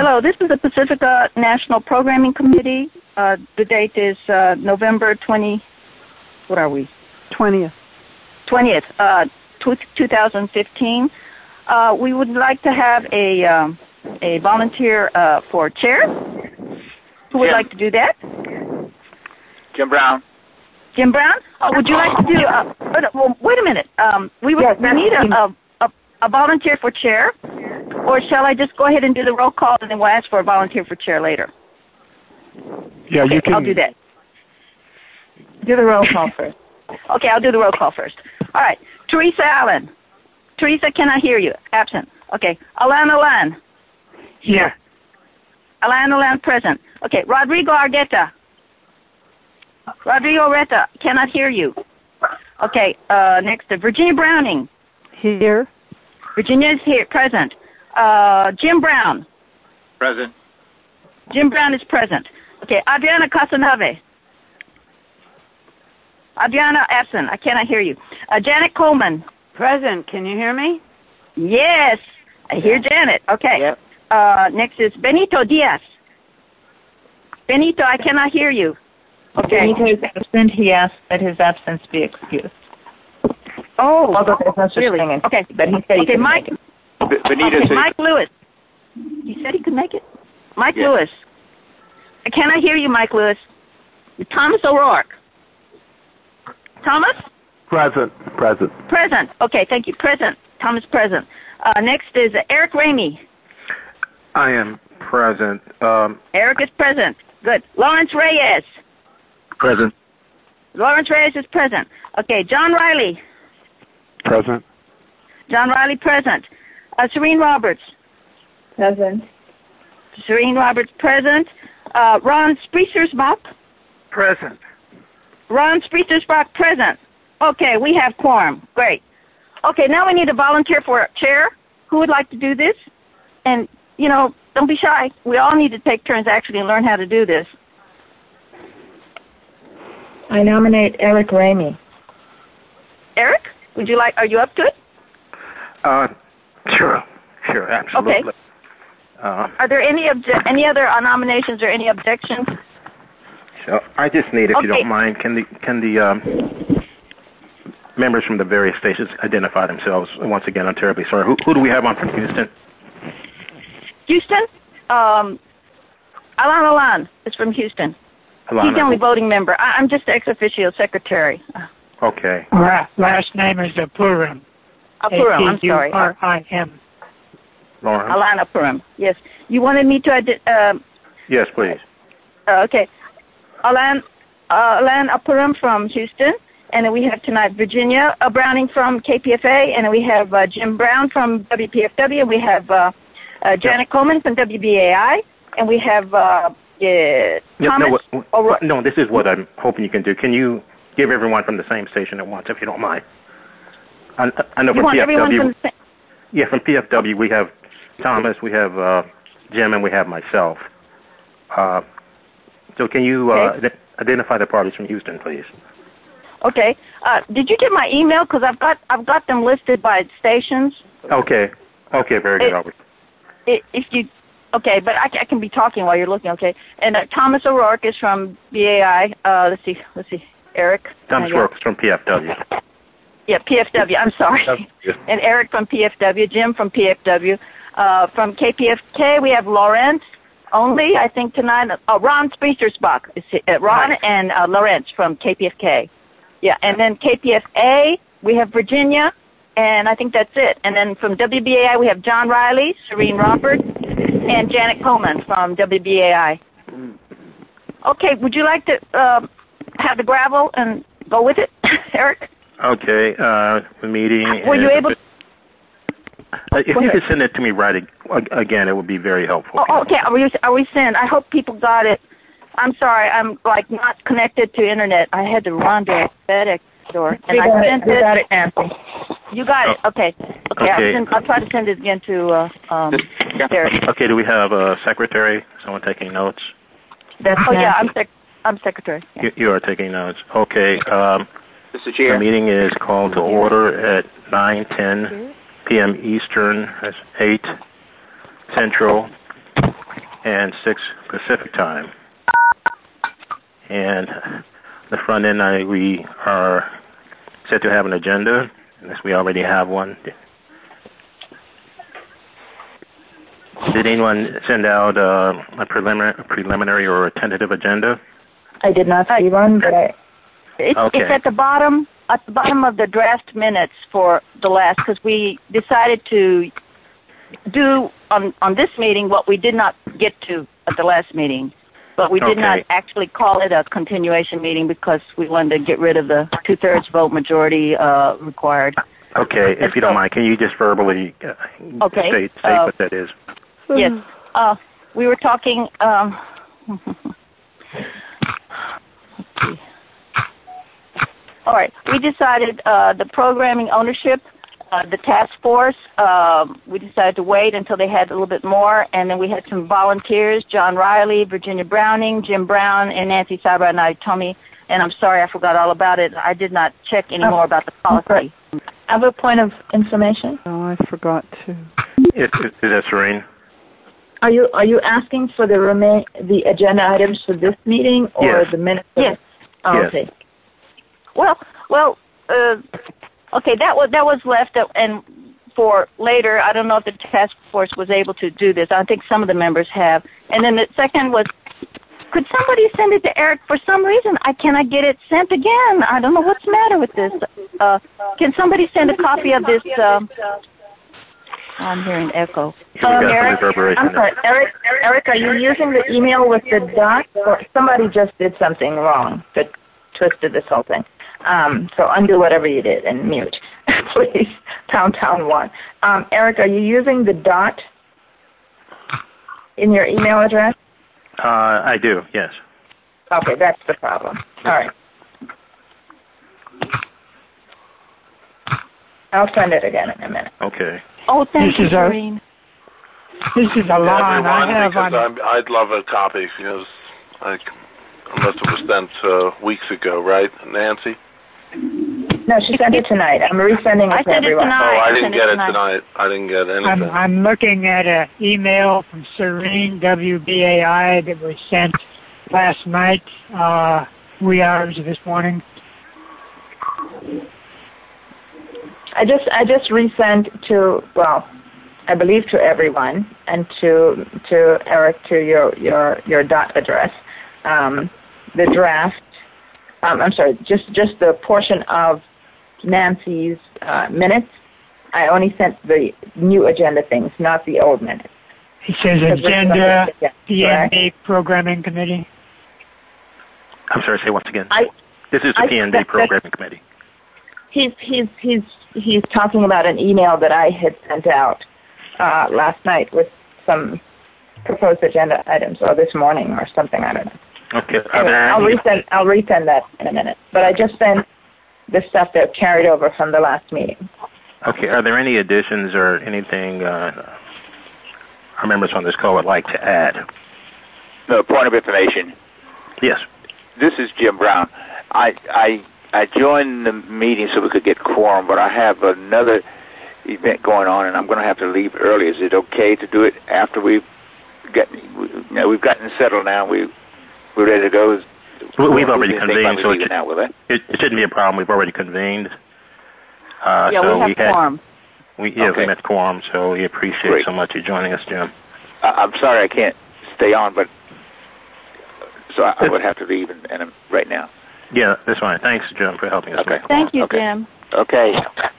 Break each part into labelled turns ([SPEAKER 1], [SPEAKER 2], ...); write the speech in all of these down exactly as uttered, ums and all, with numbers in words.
[SPEAKER 1] Hello, this is the Pacifica National Programming Committee. Uh, the date is uh, November twentieth. What are we?
[SPEAKER 2] twentieth.
[SPEAKER 1] twentieth, uh, two thousand fifteen. Uh, we would like to have a um, a volunteer uh, for chair. Who would
[SPEAKER 3] Jim.
[SPEAKER 1] like to do that?
[SPEAKER 3] Jim Brown.
[SPEAKER 1] Jim Brown? Uh, would you like to do? Uh, but, well, wait a minute. Um, we would
[SPEAKER 2] Yes,
[SPEAKER 1] we need a, a, a, a volunteer for chair, or shall I just go ahead and do the roll call and then we'll ask for a volunteer for chair later?
[SPEAKER 4] Yeah,
[SPEAKER 1] Okay,
[SPEAKER 4] you can.
[SPEAKER 1] I'll do that.
[SPEAKER 2] Do the roll call first.
[SPEAKER 1] Okay, I'll do the roll call first. All right, Teresa Allen. Teresa, can I hear you? Absent. Okay, Alan Alan.
[SPEAKER 4] Here.
[SPEAKER 1] Alan Alan, present. Okay, Rodrigo Argueta. Rodrigo Argueta, cannot hear you. Okay, uh, next, uh, Virginia Browning.
[SPEAKER 2] Here.
[SPEAKER 1] Virginia is here, present. Uh, Jim Brown.
[SPEAKER 3] Present.
[SPEAKER 1] Jim Brown is present. Okay, Adriana Casanave. Adriana, absent. I cannot hear you. Uh, Janet Coleman.
[SPEAKER 2] Present. Can you hear me?
[SPEAKER 1] Yes, I hear Janet. Okay.
[SPEAKER 3] Yep.
[SPEAKER 1] Uh, next is Benito Diaz. Benito, I cannot hear you. Okay.
[SPEAKER 5] Benito is absent. He asked that his absence be excused.
[SPEAKER 1] Oh,
[SPEAKER 5] Although there's no such
[SPEAKER 1] really?
[SPEAKER 5] thing as,
[SPEAKER 1] Okay.
[SPEAKER 5] but he said he
[SPEAKER 1] Okay,
[SPEAKER 5] could
[SPEAKER 1] Mike.
[SPEAKER 5] make it.
[SPEAKER 3] B- Benita
[SPEAKER 1] Okay,
[SPEAKER 3] said-
[SPEAKER 1] Mike Lewis. You said he could make it? Mike
[SPEAKER 3] Yeah.
[SPEAKER 1] Lewis. Can I hear you, Mike Lewis? Thomas O'Rourke. Thomas?
[SPEAKER 4] Present. Present.
[SPEAKER 1] Present. Okay, thank you. Present. Thomas present. Uh, next is Eric Ramey.
[SPEAKER 4] I am present. Um,
[SPEAKER 1] Eric is present. Good. Lawrence Reyes.
[SPEAKER 4] present.
[SPEAKER 1] Lawrence Reyes is present. Okay, John Riley.
[SPEAKER 4] Present.
[SPEAKER 1] John Riley present. Uh, Serene Roberts.
[SPEAKER 5] Present.
[SPEAKER 1] Serene Roberts present. Uh, Ron Spreecersbach.
[SPEAKER 4] Present.
[SPEAKER 1] Ron Spreecersbach present. Okay, we have quorum. Great. Okay, now we need a volunteer for a chair. Who would like to do this? And, you know, don't be shy. We all need to take turns actually and learn how to do this.
[SPEAKER 5] I nominate Eric Ramey.
[SPEAKER 1] Eric, would you like, are you up to it?
[SPEAKER 4] Uh, sure. Sure, absolutely.
[SPEAKER 1] Okay.
[SPEAKER 4] Uh,
[SPEAKER 1] Are there any obje- any other uh, nominations or any objections?
[SPEAKER 4] so I just need, if
[SPEAKER 1] Okay.
[SPEAKER 4] you don't mind, can the can the um, members from the various stations identify themselves? Once again, I'm terribly sorry. Who, who do we have on from Houston?
[SPEAKER 1] Houston? Um, Alan Alan is from Houston.
[SPEAKER 4] Alana.
[SPEAKER 1] He's the only voting member. I- I'm just the ex officio secretary.
[SPEAKER 4] Okay.
[SPEAKER 6] La- Last name is Apurim.
[SPEAKER 1] Apurim, I'm sorry.
[SPEAKER 6] A P U R I M.
[SPEAKER 4] Lauren.
[SPEAKER 1] Alan Apurim, yes. You wanted me to, ide- uh,
[SPEAKER 4] Yes, please.
[SPEAKER 1] uh, okay. Alan, uh, Alan Apurim from Houston. And then we have tonight Virginia uh, Browning from K P F A. And then we have uh, Jim Brown from W P F W. And we have uh, uh, Janet Coleman from W B A I. And we have uh, yeah,
[SPEAKER 4] No,
[SPEAKER 1] Thomas.
[SPEAKER 4] no, what,
[SPEAKER 1] O'Rourke.
[SPEAKER 4] no, this is what I'm hoping you can do. Can you give everyone from the same station at once, if you don't mind? I, I know
[SPEAKER 1] You
[SPEAKER 4] from
[SPEAKER 1] want
[SPEAKER 4] P F W.
[SPEAKER 1] everyone from the same?
[SPEAKER 4] Yeah, from P F W we have Thomas, we have uh, Jim, and we have myself. Uh, so can you uh,
[SPEAKER 1] Okay.
[SPEAKER 4] ide- identify the parties from Houston, please?
[SPEAKER 1] Okay. Uh, did you get my email? Because I've got I've got them listed by stations.
[SPEAKER 4] Okay. Okay, very good,
[SPEAKER 1] It-
[SPEAKER 4] Albert.
[SPEAKER 1] I if you, okay, but I, ca- I can be talking while you're looking. Okay. And uh, Thomas O'Rourke is from B A I. Uh, let's see, let's see, Eric.
[SPEAKER 4] Thomas
[SPEAKER 1] Uh, yeah.
[SPEAKER 4] Rourke from P F W.
[SPEAKER 1] Yeah, P F W. I'm sorry.
[SPEAKER 4] Yes.
[SPEAKER 1] And Eric from P F W. Jim from P F W. Uh, from K P F K we have Lawrence only. I think tonight. Uh, Ron Spreecersbach. Is it, uh, Ron
[SPEAKER 4] Right.
[SPEAKER 1] and uh, Lawrence from K P F K. Yeah, and then K P F A we have Virginia, and I think that's it. And then from W B A I we have John Riley, Serene Roberts, and Janet Coleman from W B A I. Okay, would you like to uh, have the gravel and go with it, Eric?
[SPEAKER 4] Okay, uh, the meeting.
[SPEAKER 1] Were you
[SPEAKER 4] is-
[SPEAKER 1] able?
[SPEAKER 4] Uh, if
[SPEAKER 1] Go
[SPEAKER 4] you
[SPEAKER 1] ahead.
[SPEAKER 4] could send it to me right ag- again, it would be very helpful.
[SPEAKER 1] Oh, okay. Are we are we sent? I hope people got it. I'm sorry. I'm like not connected to internet. I had to run to a FedEx store, and
[SPEAKER 5] We
[SPEAKER 1] I
[SPEAKER 5] got
[SPEAKER 1] sent
[SPEAKER 5] it. We
[SPEAKER 1] it.
[SPEAKER 5] got it, Nancy.
[SPEAKER 1] You got it. Okay. Okay.
[SPEAKER 4] Okay.
[SPEAKER 1] I'll, send, I'll try to send it again to uh, um, Derek.
[SPEAKER 4] Okay, do we have a secretary? Someone taking notes?
[SPEAKER 5] That's
[SPEAKER 1] Oh yeah, I'm
[SPEAKER 5] Nancy.
[SPEAKER 1] sec- I'm secretary. Yeah.
[SPEAKER 4] You, you are taking notes. Okay. Um,
[SPEAKER 3] Mister
[SPEAKER 4] the
[SPEAKER 3] Chair.
[SPEAKER 4] meeting is called to order at nine ten p.m. Eastern. That's eight Central. and six Pacific time. And the front end, I, we are set to have an agenda, unless we already have one. Did anyone send out uh, a preliminary, preliminary or a tentative agenda?
[SPEAKER 5] I did not see one, but I...
[SPEAKER 1] It's,
[SPEAKER 4] Okay.
[SPEAKER 1] it's at the bottom, at the bottom of the draft minutes for the last, because we decided to do on on this meeting what we did not get to at the last meeting, but we did
[SPEAKER 4] Okay.
[SPEAKER 1] not actually call it a continuation meeting because we wanted to get rid of the two-thirds vote majority uh, required.
[SPEAKER 4] Okay, if you don't mind, can you just verbally uh,
[SPEAKER 1] Okay,
[SPEAKER 4] state, state
[SPEAKER 1] uh,
[SPEAKER 4] what that is?
[SPEAKER 1] Yes, uh, we were talking. Um, let's see. All right, we decided uh, the programming ownership, uh, the task force. Uh, we decided to wait until they had a little bit more, and then we had some volunteers: John Riley, Virginia Browning, Jim Brown, and Nancy Sabra and I. Told me, and I'm sorry I forgot all about it. I did not check any
[SPEAKER 5] Oh,
[SPEAKER 1] more about the policy.
[SPEAKER 5] I have a point of information.
[SPEAKER 2] Oh, I forgot to.
[SPEAKER 4] Is, is, is that Serene?
[SPEAKER 5] Are you are you asking for the remain the agenda items for this meeting or
[SPEAKER 4] Yes.
[SPEAKER 5] the minutes? of-
[SPEAKER 1] Yes.
[SPEAKER 5] Oh,
[SPEAKER 4] Yes.
[SPEAKER 5] okay.
[SPEAKER 1] Well, well, uh, okay, that was that was left, uh, and for later, I don't know if the task force was able to do this. I think some of the members have. And then the second was, could somebody send it to Eric? For some reason, I cannot get it sent again. I don't know what's the matter with this. Uh, can somebody send a copy of this? Uh, I'm hearing echo.
[SPEAKER 4] Yeah, we
[SPEAKER 5] Um,
[SPEAKER 4] got some
[SPEAKER 5] Eric,
[SPEAKER 4] reverberation
[SPEAKER 5] I'm sorry, Eric. Eric, are you using the email with the dot, or somebody just did something wrong that twisted this whole thing? Um, so undo whatever you did and mute, please. Pound town one. Um, Eric, are you using the dot in your email address?
[SPEAKER 4] Uh, I do, yes.
[SPEAKER 5] Okay, that's the problem. All right. I'll send it again in a minute.
[SPEAKER 4] Okay.
[SPEAKER 1] Oh, thank
[SPEAKER 6] This
[SPEAKER 1] you,
[SPEAKER 6] is a-
[SPEAKER 1] Doreen.
[SPEAKER 6] This is a line I
[SPEAKER 7] Everyone,
[SPEAKER 6] have
[SPEAKER 7] because
[SPEAKER 6] on.
[SPEAKER 7] I'm, I'd love a copy, because I, unless it was sent uh, weeks ago, right, Nancy?
[SPEAKER 5] No, she sent it tonight. I'm resending it
[SPEAKER 1] I
[SPEAKER 5] to
[SPEAKER 1] sent it
[SPEAKER 5] everyone.
[SPEAKER 1] tonight.
[SPEAKER 7] Oh, I
[SPEAKER 1] I
[SPEAKER 7] didn't
[SPEAKER 1] sent it
[SPEAKER 7] get it
[SPEAKER 1] tonight.
[SPEAKER 7] tonight. I didn't get
[SPEAKER 6] I'm
[SPEAKER 7] anything.
[SPEAKER 6] I'm looking at an email from Serene W B A I that was sent last night, uh, wee hours of this morning.
[SPEAKER 5] I just I just resent to well, I believe to everyone and to to Eric to your your your dot address, um, the draft. Um, I'm sorry, just just the portion of Nancy's uh, minutes. I only sent the new agenda things, not the old minutes.
[SPEAKER 6] It says
[SPEAKER 5] Because we're
[SPEAKER 6] agenda,
[SPEAKER 5] gonna- yeah,
[SPEAKER 6] D N
[SPEAKER 5] correct.
[SPEAKER 6] B Programming Committee.
[SPEAKER 4] I'm sorry, say once again.
[SPEAKER 5] I
[SPEAKER 4] This is the
[SPEAKER 5] I-
[SPEAKER 4] P N B
[SPEAKER 5] that- that-
[SPEAKER 4] Programming Committee.
[SPEAKER 5] He's he's he's he's talking about an email that I had sent out uh, last night with some proposed agenda items, or this morning, or something. I don't know.
[SPEAKER 4] Okay. Are
[SPEAKER 5] Anyway,
[SPEAKER 4] there
[SPEAKER 5] I'll
[SPEAKER 4] any,
[SPEAKER 5] resend I'll resend that in a minute. But I just sent the stuff that carried over from the last meeting.
[SPEAKER 4] okay, are there any additions or anything uh, our members on this call would like to add?
[SPEAKER 3] No, point of information.
[SPEAKER 4] Yes.
[SPEAKER 3] This is Jim Brown. I I I joined the meeting so we could get quorum, but I have another event going on, and I'm going to have to leave early. Is it okay to do it after we've gotten, you know, we've gotten settled now? We we're ready to go.
[SPEAKER 4] We- We've already
[SPEAKER 3] We didn't think
[SPEAKER 4] convened,
[SPEAKER 3] about
[SPEAKER 4] so
[SPEAKER 3] leaving
[SPEAKER 4] it,
[SPEAKER 3] now, will it?
[SPEAKER 4] it, it shouldn't be a problem. We've already convened. Uh,
[SPEAKER 1] Yeah,
[SPEAKER 4] so
[SPEAKER 1] we have
[SPEAKER 4] had,
[SPEAKER 1] quorum.
[SPEAKER 4] We, yeah,
[SPEAKER 3] Okay.
[SPEAKER 4] we met quorum, so we appreciate
[SPEAKER 3] Great.
[SPEAKER 4] so much you joining us, Jim.
[SPEAKER 3] I, I'm sorry I can't stay on, but so I, I would have to leave and, and right now.
[SPEAKER 4] Yeah, that's fine. Thanks, Jim, for helping us.
[SPEAKER 3] Okay.
[SPEAKER 4] make
[SPEAKER 1] Thank you,
[SPEAKER 3] Okay.
[SPEAKER 1] Jim.
[SPEAKER 3] Okay.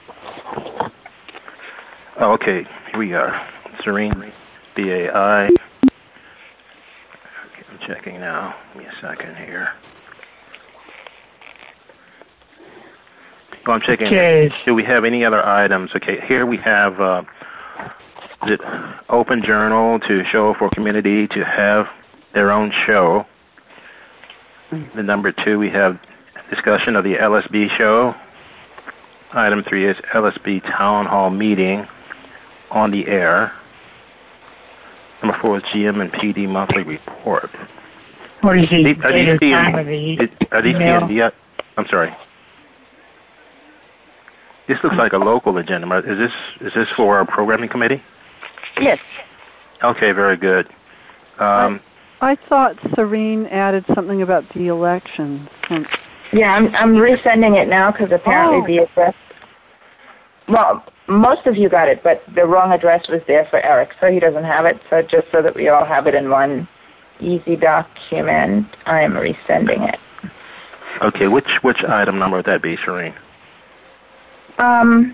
[SPEAKER 4] Oh, okay, here we are. Serene, B A I. Okay, I'm checking now. Give me a second here. Oh, I'm checking.
[SPEAKER 6] Okay.
[SPEAKER 4] Do we have any other items? Okay, here we have uh, the Open Journal to show for community to have their own show. The number two, we have discussion of the L S B show. Item three is L S B Town Hall meeting on the air. Number four is G M and P D monthly report.
[SPEAKER 6] What is the
[SPEAKER 4] Are these
[SPEAKER 6] date or
[SPEAKER 4] P N-
[SPEAKER 6] time of the
[SPEAKER 4] is- Are these P
[SPEAKER 6] email?
[SPEAKER 4] N D? uh, I'm sorry. This looks like a local agenda. Is this is this for our programming committee?
[SPEAKER 1] Yes.
[SPEAKER 4] Okay, very good. Um,
[SPEAKER 2] I, I thought Serene added something about the elections.
[SPEAKER 5] Yeah, I'm I'm resending it now because apparently
[SPEAKER 2] Oh.
[SPEAKER 5] the address. Well, most of you got it, but the wrong address was there for Eric, so he doesn't have it. So just so that we all have it in one easy document, I am resending it.
[SPEAKER 4] okay, which which item number would that be, Serene?
[SPEAKER 5] Um,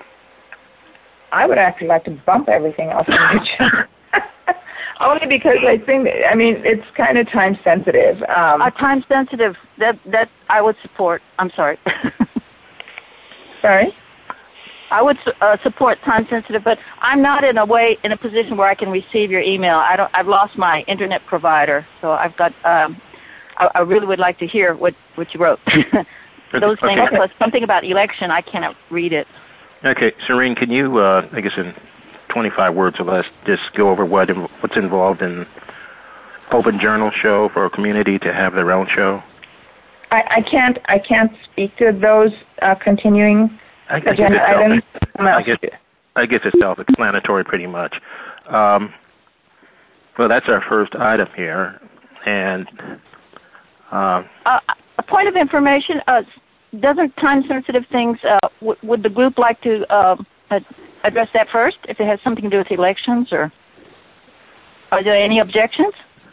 [SPEAKER 5] I would actually like to bump everything else on the agenda. Only because I think, I mean, it's kind of time sensitive. Um,
[SPEAKER 1] Uh, time sensitive. That that I would support. I'm sorry.
[SPEAKER 5] sorry?
[SPEAKER 1] I would uh, support time sensitive, but I'm not in a way in a position where I can receive your email. I don't. I've lost my internet provider, so I've got. Um, I, I really would like to hear what what you wrote. Those
[SPEAKER 4] Okay.
[SPEAKER 1] things, plus something about election. I cannot read it.
[SPEAKER 4] Okay, Serene, can you, uh, I guess in twenty-five words or less, just go over what what's involved in Open Journal show for a community to have their own show?
[SPEAKER 5] I, I can't. I can't speak to those uh, continuing
[SPEAKER 4] I, I guess
[SPEAKER 5] agenda
[SPEAKER 4] it's
[SPEAKER 5] items.
[SPEAKER 4] self, I guess, I guess it's self-explanatory pretty much. Um, well, that's our first item here, and um,
[SPEAKER 1] Uh, a point of information. Uh, doesn't time-sensitive things? Uh, w- would the group like to uh, ad- address that first, if it has something to do with elections, or are there any objections?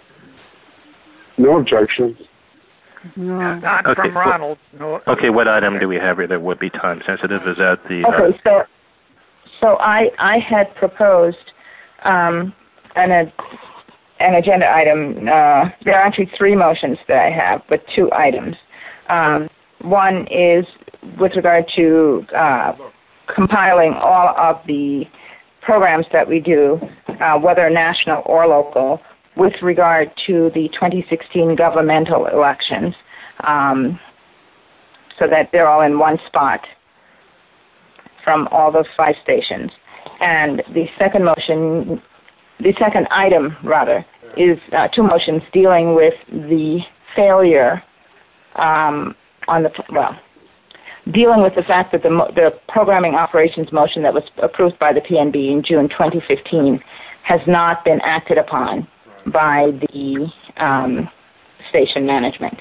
[SPEAKER 8] No objections.
[SPEAKER 2] No.
[SPEAKER 6] Not
[SPEAKER 4] Okay,
[SPEAKER 6] from
[SPEAKER 4] well-
[SPEAKER 6] Ronald. No.
[SPEAKER 4] okay, what item do we have here that would be time-sensitive? Is that the... Uh,
[SPEAKER 5] Okay, so so I I had proposed um, an a, an agenda item. Uh, there are actually three motions that I have, but two items. Um, one is with regard to uh, compiling all of the programs that we do, uh, whether national or local, with regard to the twenty sixteen governmental elections, um, so that they're all in one spot from all those five stations. And the second motion, the second item, rather, is uh, two motions dealing with the failure um, on the, well, dealing with the fact that the, mo- the programming operations motion that was approved by the P N B in June twenty fifteen has not been acted upon by the um, station management.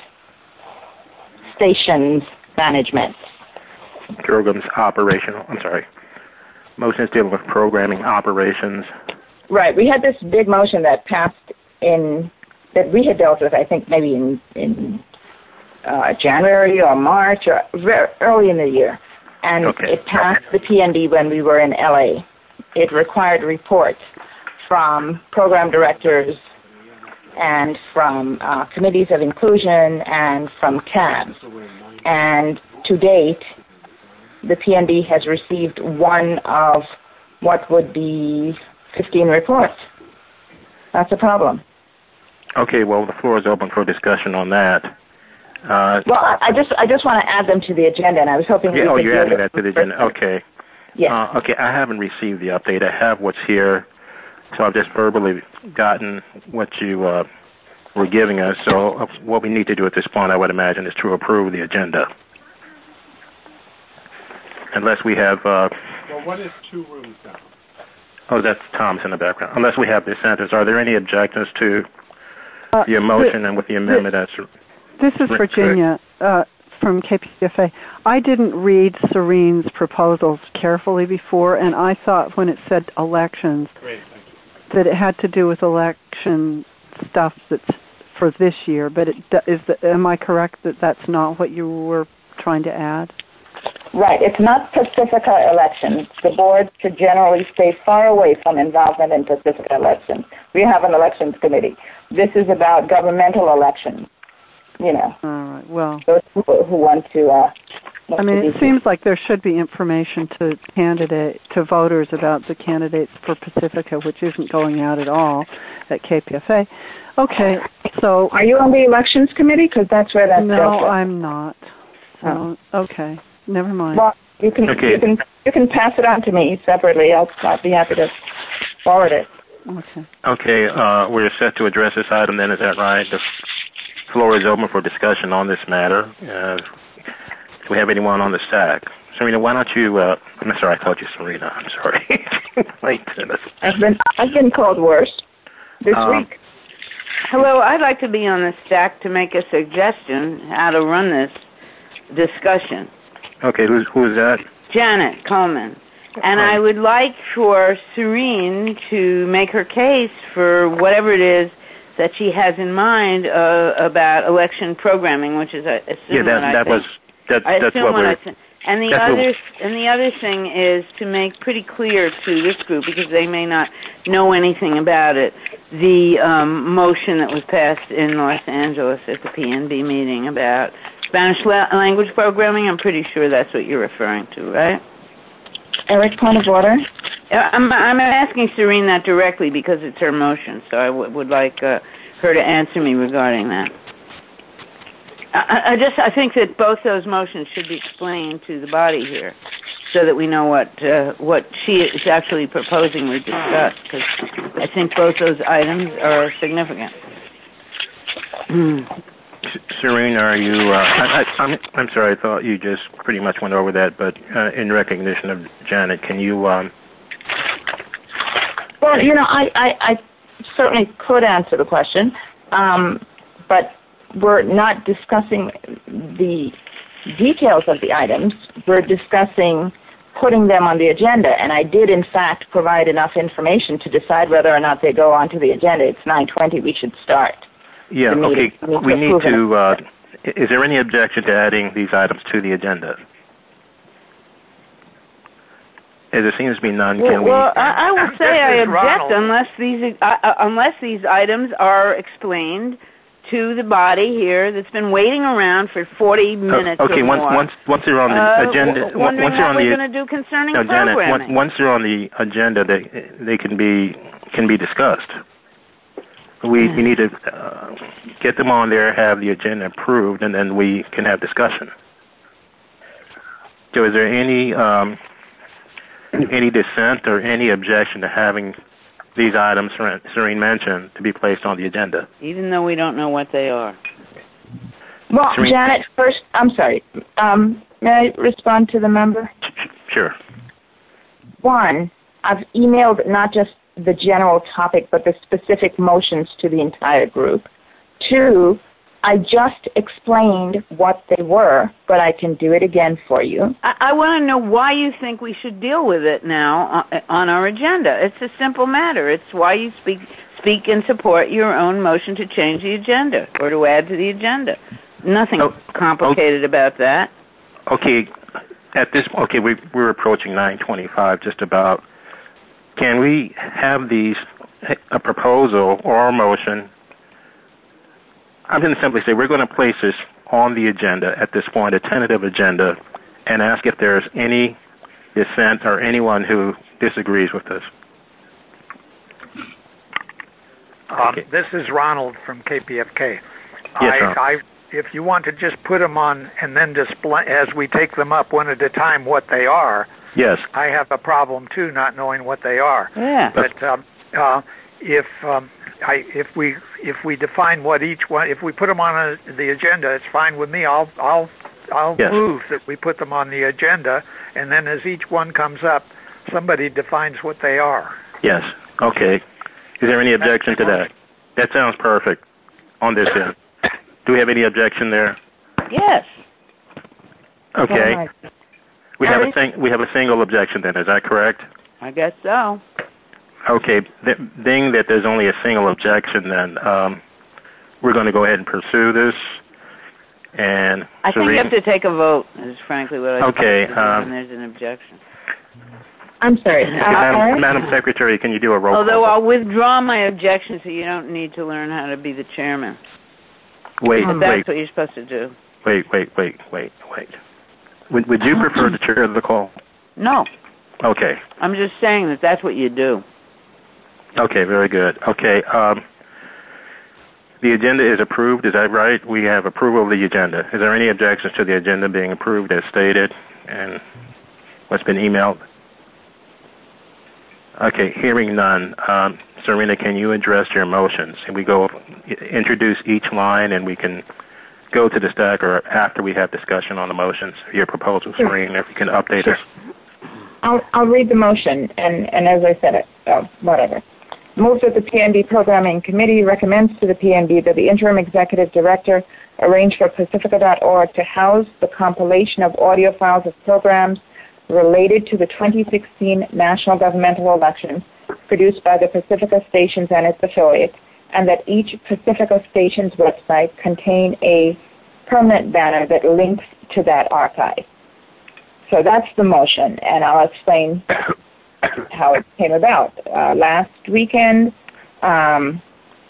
[SPEAKER 5] Stations management.
[SPEAKER 4] programs operational, I'm sorry, motions dealing with programming operations.
[SPEAKER 5] Right. We had this big motion that passed in, that we had dealt with, I think, maybe in, in uh, January or March or very early in the year. And
[SPEAKER 4] Okay.
[SPEAKER 5] it passed the P N B when we were in L A. It required reports from program directors and from uh, committees of inclusion and from C A B. And to date, the P N B has received one of what would be fifteen reports. That's a problem.
[SPEAKER 4] Okay, well, the floor is open for discussion on that. Uh,
[SPEAKER 5] Well, I I just I just want to add them to the agenda, and I was hoping.
[SPEAKER 4] yeah,
[SPEAKER 5] we
[SPEAKER 4] oh,
[SPEAKER 5] could
[SPEAKER 4] you're
[SPEAKER 5] deal
[SPEAKER 4] adding
[SPEAKER 5] with
[SPEAKER 4] that to the
[SPEAKER 5] them
[SPEAKER 4] agenda.
[SPEAKER 5] first.
[SPEAKER 4] Okay.
[SPEAKER 5] Yes.
[SPEAKER 4] Uh, okay, I haven't received the update. I have what's here, so I've just verbally gotten what you uh, were giving us. So uh, what we need to do at this point, I would imagine, is to approve the agenda. Unless we have... Uh,
[SPEAKER 8] Well, what is two rooms down?
[SPEAKER 4] oh, that's Tom's in the background. Unless we have dissenters, are there any objections to
[SPEAKER 2] Uh,
[SPEAKER 4] the motion and with the amendment as...
[SPEAKER 2] This is Virginia uh, from K P F A. I didn't read Serene's proposals carefully before, and I thought when it said elections that it had to do with election stuff that's for this year. But it, is the, am I correct that that's not what you were trying to add?
[SPEAKER 5] Right. It's not Pacifica elections. The board should generally stay far away from involvement in Pacifica elections. We have an elections committee. This is about governmental elections. You know,
[SPEAKER 2] All right. Well,
[SPEAKER 5] those people who want to. Uh, want
[SPEAKER 2] I mean,
[SPEAKER 5] to
[SPEAKER 2] it
[SPEAKER 5] be-
[SPEAKER 2] seems like there should be information to candidate to voters about the candidates for Pacifica, which isn't going out at all at K P F A. Okay, so
[SPEAKER 5] Are you on the elections committee? Because that's where that's
[SPEAKER 2] no,
[SPEAKER 5] dealt with.
[SPEAKER 2] I'm not. So okay, never mind.
[SPEAKER 5] Well, you can
[SPEAKER 4] Okay.
[SPEAKER 5] you can you can pass it on to me separately. I'll I'll be happy to forward it.
[SPEAKER 2] Okay.
[SPEAKER 4] Okay, uh, we're set to address this item then, is that right? The floor is open for discussion on this matter. Uh, do we have anyone on the stack? Serena, why don't you, uh, I'm sorry, I called you Serena, I'm sorry. Wait, goodness.
[SPEAKER 5] I've been I've been called worse this
[SPEAKER 4] Um,
[SPEAKER 5] week.
[SPEAKER 9] Hello, I'd like to be on the stack to make a suggestion how to run this discussion.
[SPEAKER 4] Okay, who's who's that?
[SPEAKER 9] Janet Coleman. And I would like for Serene to make her case for whatever it is that she has in mind uh, about election programming, which is, I assume,
[SPEAKER 4] yeah, that,
[SPEAKER 9] what I
[SPEAKER 4] that
[SPEAKER 9] think.
[SPEAKER 4] was that,
[SPEAKER 9] I
[SPEAKER 4] that's
[SPEAKER 9] assume
[SPEAKER 4] what
[SPEAKER 9] what
[SPEAKER 4] we're.
[SPEAKER 9] I think. And the
[SPEAKER 4] that's
[SPEAKER 9] other
[SPEAKER 4] what,
[SPEAKER 9] and the other thing is to make pretty clear to this group, because they may not know anything about it, the um, motion that was passed in Los Angeles at the P N B meeting about Spanish la- language programming. I'm pretty sure that's what you're referring to, right?
[SPEAKER 5] Eric, point of order.
[SPEAKER 9] I'm, I'm asking Serene that directly because it's her motion, so I w- would like uh, her to answer me regarding that. I, I just I think that both those motions should be explained to the body here, so that we know what uh, what she is actually proposing we discuss. Because I think both those items are significant.
[SPEAKER 4] Serene, are you? Uh, I, I, I'm I'm sorry. I thought you just pretty much went over that, but uh, in recognition of Janet, can you? Um...
[SPEAKER 5] Well, you know, I, I, I certainly could answer the question, um, but we're not discussing the details of the items. We're discussing putting them on the agenda, and I did, in fact, provide enough information to decide whether or not they go onto the agenda. It's nine twenty. We should start.
[SPEAKER 4] Yeah, okay. We need to, uh, is there any objection to adding these items to the agenda? As there seems to be none,
[SPEAKER 9] well,
[SPEAKER 4] can we?
[SPEAKER 9] Well, I, I would say I object
[SPEAKER 10] Ronald.
[SPEAKER 9] unless these uh, unless these items are explained to the body here that's been waiting around for forty minutes
[SPEAKER 4] uh, okay,
[SPEAKER 9] or
[SPEAKER 4] once,
[SPEAKER 9] more.
[SPEAKER 4] once once they're on the
[SPEAKER 9] uh,
[SPEAKER 4] agenda,
[SPEAKER 9] w- wondering
[SPEAKER 4] once they're on
[SPEAKER 9] what
[SPEAKER 4] the
[SPEAKER 9] we're going to do concerning
[SPEAKER 4] no, Janet,
[SPEAKER 9] programming.
[SPEAKER 4] once, once they're on the agenda, they they can be can be discussed. We we need to uh, get them on there, have the agenda approved, and then we can have discussion. So, is there any um, any dissent or any objection to having these items Serene mentioned to be placed on the agenda?
[SPEAKER 9] Even though we don't know what they are.
[SPEAKER 5] Well,
[SPEAKER 4] Serene?
[SPEAKER 5] Janet, first, I'm sorry. Um, may I respond to the member?
[SPEAKER 4] Sure.
[SPEAKER 5] One, I've emailed not just the general topic, but the specific motions to the entire group. Two, I just explained what they were, but I can do it again for you.
[SPEAKER 9] I, I want to know why you think we should deal with it now on, on our agenda. It's a simple matter. It's why you speak speak and support your own motion to change the agenda or to add to the agenda. Nothing
[SPEAKER 4] oh,
[SPEAKER 9] complicated
[SPEAKER 4] oh,
[SPEAKER 9] about that.
[SPEAKER 4] Okay, at this okay, we we're approaching nine twenty-five, just about. Can we have these a proposal or a motion? I'm going to simply say we're going to place this on the agenda at this point, a tentative agenda, and ask if there's any dissent or anyone who disagrees with this.
[SPEAKER 10] Um,
[SPEAKER 4] okay.
[SPEAKER 10] This is Ronald from K P F K.
[SPEAKER 4] Yes,
[SPEAKER 10] I, I, if you want to just put them on and then display as we take them up one at a time what they are.
[SPEAKER 4] Yes.
[SPEAKER 10] I have a problem too, not knowing what they are.
[SPEAKER 9] Yeah.
[SPEAKER 10] But um, uh, if um, I if we if we define what each one, if we put them on a, the agenda, it's fine with me. I'll I'll I'll
[SPEAKER 4] yes.
[SPEAKER 10] move that we put them on the agenda, and then as each one comes up, somebody defines what they are.
[SPEAKER 4] Yes. Okay. Is there any objection to that? That sounds perfect on this end. Do we have any objection there?
[SPEAKER 9] Yes.
[SPEAKER 4] Okay. We have a sing- we have a single objection then. Is that correct?
[SPEAKER 9] I guess so.
[SPEAKER 4] Okay. Th- being that there's only a single objection, then um, we're going to go ahead and pursue this. And
[SPEAKER 9] I
[SPEAKER 4] Serene,
[SPEAKER 9] think you have to take a vote. Is frankly what I
[SPEAKER 4] okay.
[SPEAKER 9] think.
[SPEAKER 4] Um,
[SPEAKER 9] and there's an objection.
[SPEAKER 5] I'm sorry. Uh,
[SPEAKER 4] Madam, Madam Secretary, can you do a roll call?
[SPEAKER 9] Although I'll withdraw my objection, so you don't need to learn how to be the chairman.
[SPEAKER 4] Wait,
[SPEAKER 9] but
[SPEAKER 4] wait.
[SPEAKER 9] That's what you're supposed to do.
[SPEAKER 4] Wait, wait, wait, wait, wait. Would, would you prefer to chair the call?
[SPEAKER 9] No.
[SPEAKER 4] Okay.
[SPEAKER 9] I'm just saying that that's what you do.
[SPEAKER 4] Okay, very good. Okay, um, the agenda is approved, is that right? We have approval of the agenda. Is there any objections to the agenda being approved as stated and what's been emailed? Okay, hearing none. Um, Serena, can you address your motions? And we go introduce each line and we can go to the stack, or after we have discussion on the motions, your proposal,
[SPEAKER 5] Sure.
[SPEAKER 4] Serena, if you can update
[SPEAKER 5] Sure.
[SPEAKER 4] us.
[SPEAKER 5] I'll I'll read the motion, and, and as I said, it, uh, whatever. Move that the P N B Programming Committee recommends to the P N B that the Interim Executive Director arrange for Pacifica dot org to house the compilation of audio files of programs related to the twenty sixteen national governmental elections produced by the Pacifica stations and its affiliates, and that each Pacifica station's website contain a permanent banner that links to that archive. So that's the motion, and I'll explain how it came about. Uh, last weekend, um,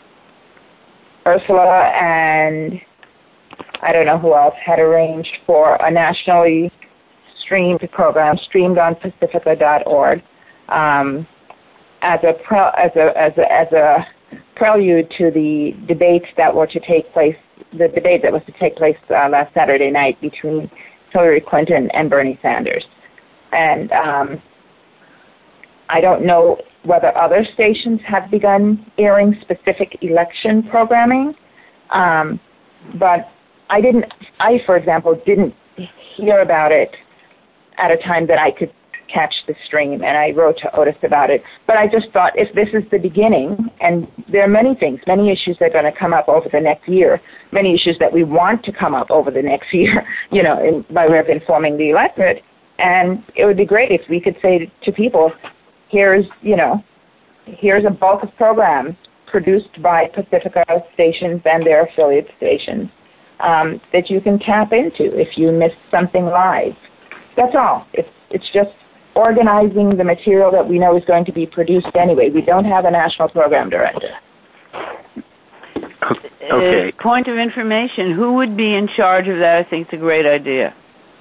[SPEAKER 5] Ursula and I don't know who else had arranged for a nationally streamed program, streamed on Pacifica dot org, um, as a pre- as a as a as a prelude to the debates that were to take place, the debate that was to take place uh, last Saturday night between Hillary Clinton and Bernie Sanders, and um, I don't know whether other stations have begun airing specific election programming, um, but I didn't. I, for example, didn't hear about it at a time that I could catch the stream, and I wrote to Otis about it. But I just thought, if this is the beginning, and there are many things, many issues that are going to come up over the next year, many issues that we want to come up over the next year, you know, in, by way of informing the electorate, and it would be great if we could say to people, here's, you know, here's a bulk of programs produced by Pacifica stations and their affiliate stations um, that you can tap into if you missed something live. That's all. It's it's just organizing the material that we know is going to be produced anyway. We don't have a national program director.
[SPEAKER 4] Okay.
[SPEAKER 9] Uh, point of information, who would be in charge of that? I think it's a great idea.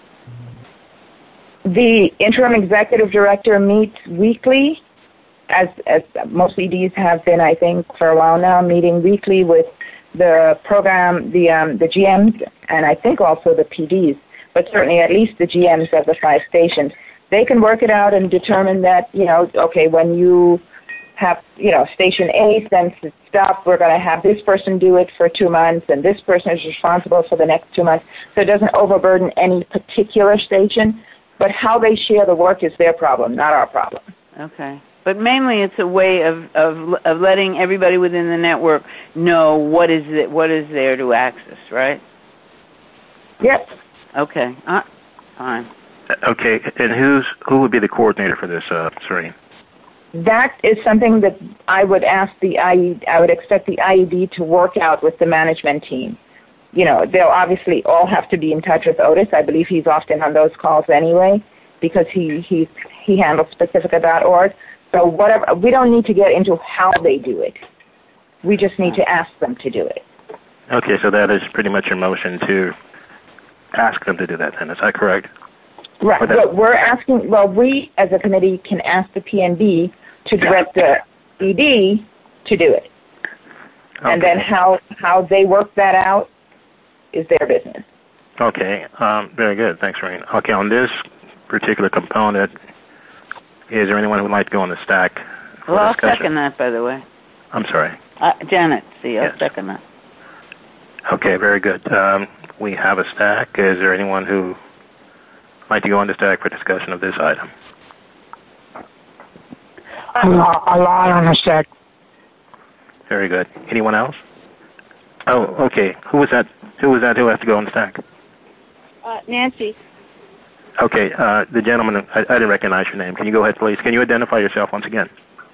[SPEAKER 5] The interim executive director meets weekly, as as most E Ds have been, I think, for a while now, meeting weekly with the program, the um, the G Ms, and I think also the P Ds, but certainly at least the G Ms of the five stations. They can work it out and determine that, you know, okay, when you have, you know, station A sends its stuff, we're going to have this person do it for two months, and this person is responsible for the next two months. So it doesn't overburden any particular station, but how they share the work is their problem, not our problem.
[SPEAKER 9] Okay. But mainly it's a way of, of of letting everybody within the network know what is it, what is there to access, right?
[SPEAKER 5] Yep.
[SPEAKER 9] Okay. Uh, fine.
[SPEAKER 4] Okay, and who's who would be the coordinator for this, uh, Serene?
[SPEAKER 5] That is something that I would ask the I E D, I would expect the I E D to work out with the management team. You know, they'll obviously all have to be in touch with Otis. I believe he's often on those calls anyway, because he he he handles Pacifica dot org. So whatever, we don't need to get into how they do it. We just need to ask them to do it.
[SPEAKER 4] Okay, so that is pretty much your motion to ask them to do that then, is that correct?
[SPEAKER 5] Right, but we're asking, well, we as a committee can ask the P N B to direct the E D to do it. Okay. And then how how they work that out is their business.
[SPEAKER 4] Okay, um, very good. Thanks, Serene. Okay, on this particular component, is there anyone who would like to go on the stack?
[SPEAKER 9] Well, I'll second that, by the way.
[SPEAKER 4] I'm sorry.
[SPEAKER 9] Uh, Janet, see, I'll
[SPEAKER 4] yes.
[SPEAKER 9] second that.
[SPEAKER 4] Okay, very good. Um, we have a stack. Is there anyone who would like to go on the stack for discussion of this item?
[SPEAKER 6] A lot, a lot on the stack.
[SPEAKER 4] Very good. Anyone else? Oh, okay. Who was that? Who was that who has to go on the stack?
[SPEAKER 1] Uh, Nancy.
[SPEAKER 4] Okay, uh, the gentleman, I, I didn't recognize your name. Can you go ahead, please? Can you identify yourself once again?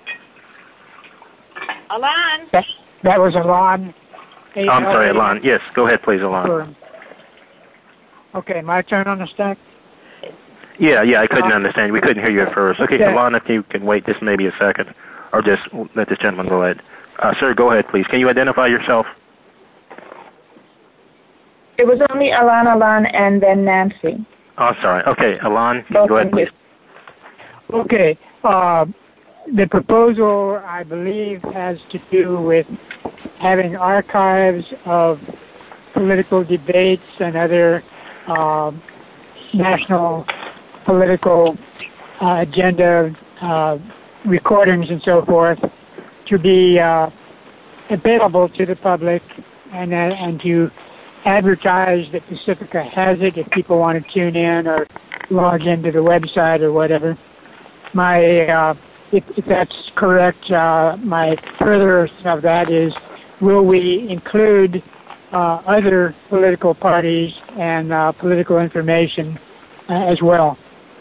[SPEAKER 1] Alon.
[SPEAKER 6] That, that was Alon.
[SPEAKER 4] Oh, I'm sorry, Alon. Yes, go ahead, please, Alon.
[SPEAKER 6] Okay, my turn on the stack?
[SPEAKER 4] Yeah, yeah, I couldn't uh, understand. We couldn't hear you at first. Okay,
[SPEAKER 6] yeah.
[SPEAKER 4] so Alon, if you can wait just maybe a second, or just let this gentleman go ahead. Uh, sir, go ahead, please. Can you identify yourself?
[SPEAKER 5] It was only Alon, Alon, and then Nancy.
[SPEAKER 4] Oh, sorry. Okay, Alon, go ahead, please.
[SPEAKER 6] Okay. Uh, the proposal, I believe, has to do with having archives of political debates and other uh, national political uh, agenda uh, recordings and so forth to be uh, available to the public and, uh, and to advertise that Pacifica has it if people want to tune in or log into the website or whatever. My uh, if, if that's correct, uh, my further of that is, will we include uh, other political parties and uh, political information uh, as well?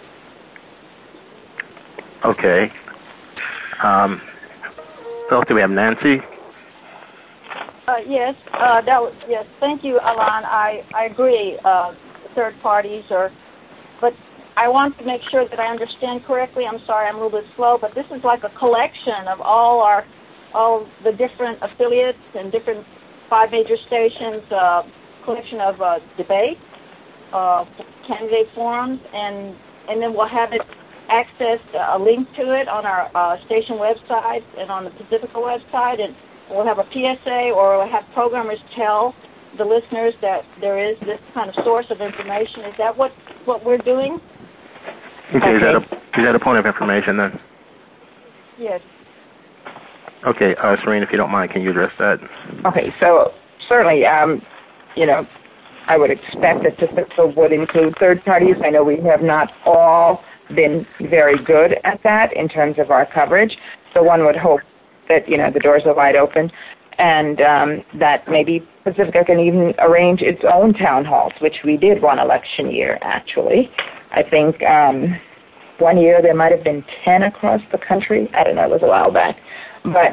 [SPEAKER 4] Okay. Um, so do we have Nancy?
[SPEAKER 1] Uh, yes, uh, that was, yes. Thank you, Alan. I, I agree. Uh, third parties are, but I want to make sure that I understand correctly. I'm sorry, I'm a little bit slow, but this is like a collection of all our, all the different affiliates and different five major stations. Uh, collection of uh, debates, uh, candidate forums, and and then we'll have it accessed, uh, a link to it on our uh, station website and on the Pacifica website, and we'll have a P S A, or we'll have programmers tell the listeners that there is this kind of source of information. Is that what, what we're doing?
[SPEAKER 4] Okay, okay. Is, that a, is that a point of information then?
[SPEAKER 1] Yes.
[SPEAKER 4] Okay, uh, Serene, if you don't mind, can you address that?
[SPEAKER 5] Okay, so certainly, um, you know, I would expect that Pacifica would include third parties. I know we have not all been very good at that in terms of our coverage, so one would hope that, you know, the doors are wide open, and um, that maybe Pacifica can even arrange its own town halls, which we did one election year, actually. I think um, one year there might have been ten across the country. I don't know, it was a while back. But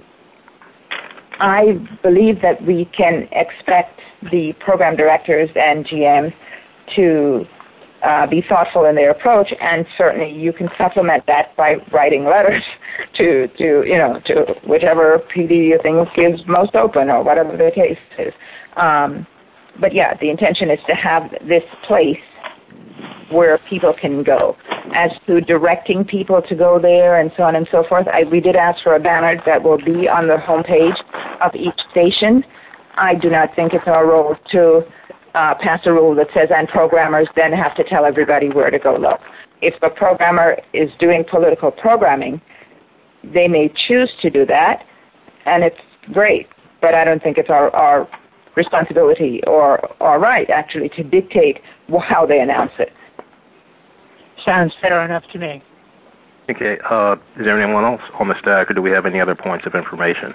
[SPEAKER 5] I believe that we can expect the program directors and G Ms to Uh, be thoughtful in their approach, and certainly you can supplement that by writing letters to, to you know, to whichever P D you think is most open, or whatever the case is. Um, but yeah, the intention is to have this place where people can go. As to directing people to go there and so on and so forth, I, we did ask for a banner that will be on the homepage of each station. I do not think it's our role to Uh, pass a rule that says, and programmers then have to tell everybody where to go look. If a programmer is doing political programming, they may choose to do that, and it's great, but I don't think it's our, our responsibility or our right, actually, to dictate how they announce it.
[SPEAKER 6] Sounds fair enough to me.
[SPEAKER 4] Okay, uh, is there anyone else on the stack, or do we have any other points of information?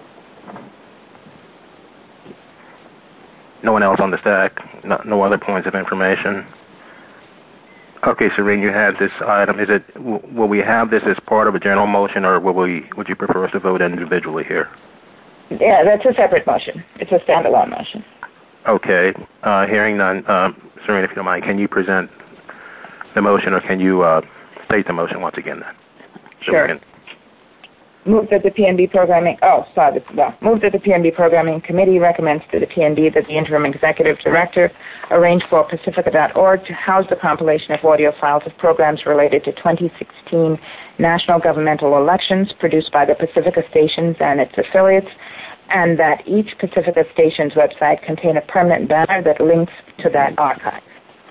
[SPEAKER 4] No one else on the stack? No, no other points of information? Okay, Serene, you have this item. Is it? W- will we have this as part of a general motion, or will we? Would you prefer us to vote individually here?
[SPEAKER 5] Yeah, that's a separate motion. It's a standalone motion.
[SPEAKER 4] Okay. Uh, hearing none, uh, Serene, if you don't mind, can you present the motion, or can you uh, state the motion once again? Then? So
[SPEAKER 5] sure. Move that the P N B programming, oh, sorry, well, move that the P N B programming committee recommends to the P N B that the interim executive director arrange for Pacifica dot org to house the compilation of audio files of programs related to twenty sixteen national governmental elections produced by the Pacifica stations and its affiliates, and that each Pacifica station's website contain a permanent banner that links to that archive.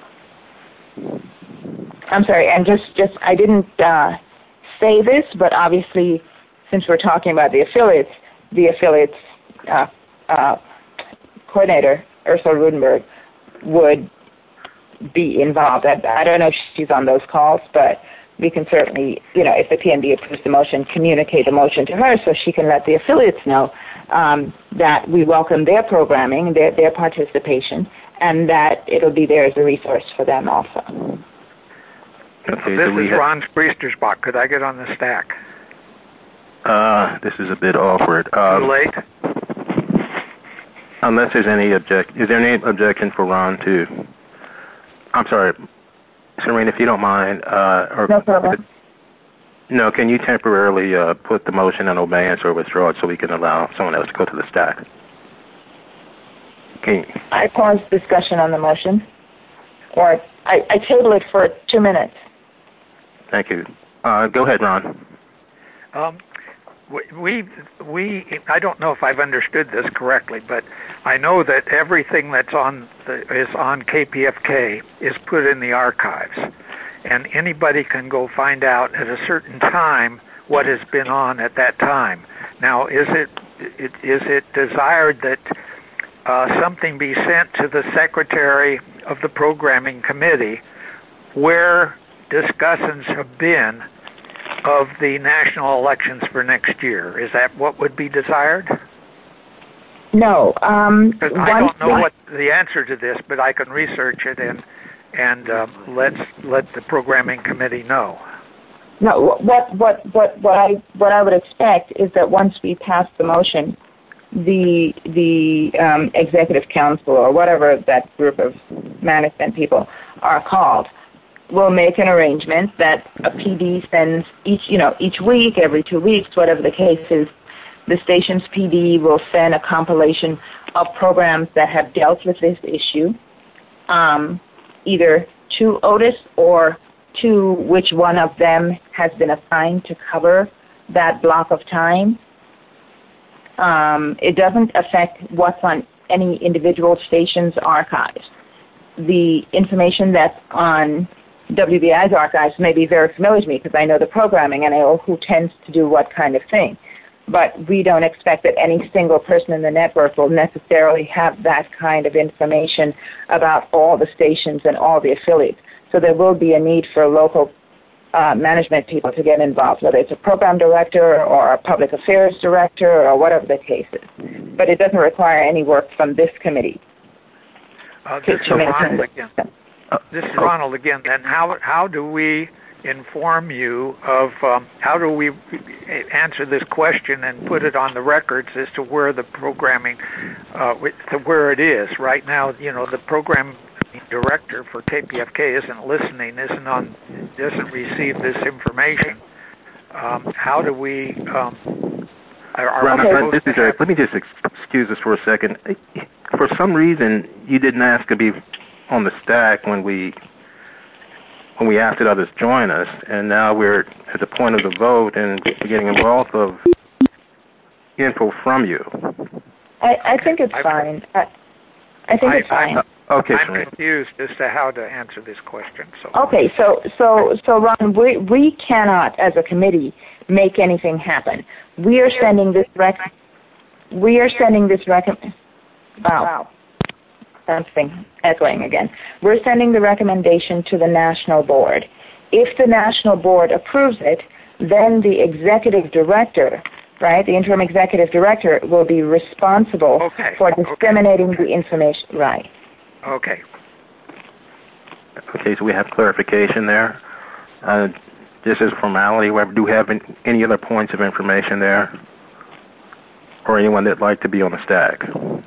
[SPEAKER 5] I'm sorry, and just, just I didn't uh, say this, but obviously, since we're talking about the affiliates, the affiliates uh, uh, coordinator, Ursula Rudenberg, would be involved. I, I don't know if she's on those calls, but we can certainly, you know, if the P N B approves the motion, communicate the motion to her so she can let the affiliates know um, that we welcome their programming, their, their participation, and that it'll be there as a resource for them also.
[SPEAKER 10] Okay, this is Ron Priestersbach. Could I get on the stack?
[SPEAKER 4] Uh, this is a bit awkward. Um,
[SPEAKER 10] Too late?
[SPEAKER 4] Unless there's any object, is there any objection for Ron to? I'm sorry, Serene, if you don't mind. Uh, or,
[SPEAKER 5] no problem.
[SPEAKER 4] No, can you temporarily uh, put the motion in abeyance or withdraw it so we can allow someone else to go to the stack? Can you?
[SPEAKER 5] I pause discussion on the motion, or I, I table it for two minutes.
[SPEAKER 4] Thank you. Uh, go ahead, Ron.
[SPEAKER 10] Um. We, we, I don't know if I've understood this correctly, but I know that everything that's on the, is on K P F K is put in the archives, and anybody can go find out at a certain time what has been on at that time. Now, is it, it is it desired that uh, something be sent to the secretary of the programming committee where discussants have been of the national elections for next year. Is that what would be desired?
[SPEAKER 5] No. Um,
[SPEAKER 10] because I don't know what the answer to this, but I can research it and and um, let's let the programming committee know.
[SPEAKER 5] No. What what what what I what I would expect is that once we pass the motion, the the um, executive council or whatever that group of management people are called will make an arrangement that a P D sends each you know each week, every two weeks, whatever the case is. The station's P D will send a compilation of programs that have dealt with this issue, um, either to Otis or to which one of them has been assigned to cover that block of time. Um, it doesn't affect what's on any individual station's archives. The information that's on W B I's archives may be very familiar to me because I know the programming and I know who tends to do what kind of thing. But we don't expect that any single person in the network will necessarily have that kind of information about all the stations and all the affiliates. So there will be a need for local uh, management people to get involved, whether it's a program director or a public affairs director or whatever the case is. But it doesn't require any work from this committee.
[SPEAKER 10] Uh, this is Ronald again. This is Ronald again. Then how how do we inform you of um, how do we answer this question and put it on the records as to where the programming, uh, to where it is right now? You know, the program director for K P F K isn't listening, isn't on, doesn't receive this information. Um, how do we? Um, are, are
[SPEAKER 4] okay. This is Eric. Let me just excuse us for a second. For some reason, you didn't ask to be on the stack when we. when we asked that others join us, and now we're at the point of the vote and we're getting a wealth of info from you.
[SPEAKER 5] I, I think it's
[SPEAKER 10] I,
[SPEAKER 5] fine. I, I think
[SPEAKER 10] I,
[SPEAKER 5] it's fine.
[SPEAKER 4] Uh, okay,
[SPEAKER 10] I'm
[SPEAKER 4] Serene.
[SPEAKER 10] confused as to how to answer this question. So.
[SPEAKER 5] Okay, so so so Ron, we we cannot, as a committee, make anything happen. We are sending this rec. We are sending this rec. Wow. Something echoing again. We're sending the recommendation to the national board. If the national board approves it, then the executive director, right, the interim executive director will be responsible
[SPEAKER 10] okay.
[SPEAKER 5] for disseminating
[SPEAKER 10] okay.
[SPEAKER 5] the information. Right.
[SPEAKER 10] Okay.
[SPEAKER 4] Okay, so we have clarification there. Uh, just as a formality, do we have any other points of information there? Or anyone that'd like to be on the stack?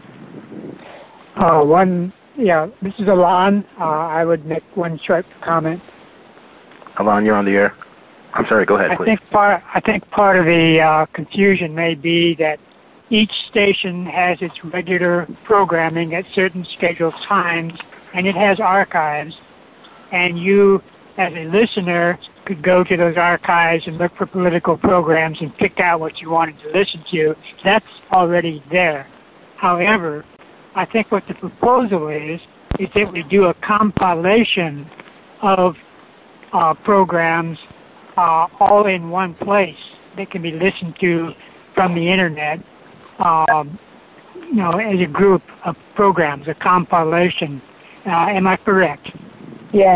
[SPEAKER 6] Uh, one, yeah, this is Alon. Uh, I would make one short comment.
[SPEAKER 4] Alon, you're on the air. I'm sorry, go ahead,
[SPEAKER 6] I
[SPEAKER 4] please.
[SPEAKER 6] think part, I think part of the uh, confusion may be that each station has its regular programming at certain scheduled times, and it has archives. And you, as a listener, could go to those archives and look for political programs and pick out what you wanted to listen to. That's already there. However, I think what the proposal is, is that we do a compilation of uh, programs uh, all in one place that can be listened to from the Internet, um, you know, as a group of programs, a compilation. Uh, am I correct?
[SPEAKER 5] Yes.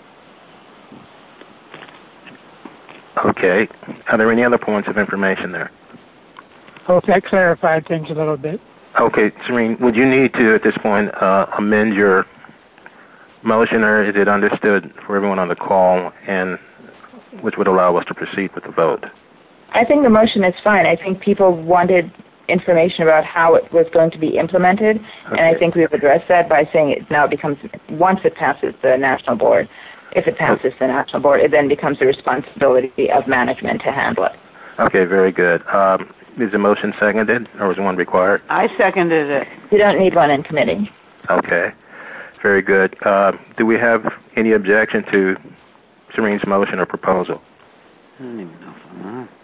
[SPEAKER 4] Okay. Are there any other points of information there?
[SPEAKER 6] Hope that clarified things a little bit.
[SPEAKER 4] Okay, Serene, would you need to, at this point, uh, amend your motion, or is it understood for everyone on the call, and which would allow us to proceed with the vote?
[SPEAKER 5] I think the motion is fine. I think people wanted information about how it was going to be implemented, okay. and I think we've addressed that by saying it now becomes, once it passes the national board, if it passes the national board, it then becomes the responsibility of management to handle it.
[SPEAKER 4] Okay, very good. Um, is the motion seconded, or is one required?
[SPEAKER 9] I seconded it.
[SPEAKER 5] You don't need one in committee.
[SPEAKER 4] Okay, very good. Uh, do we have any objection to Serene's motion or proposal?
[SPEAKER 9] I don't even know if I'm on.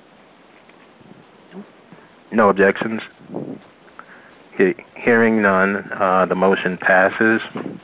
[SPEAKER 4] No objections? Okay, hearing none, uh, the motion passes.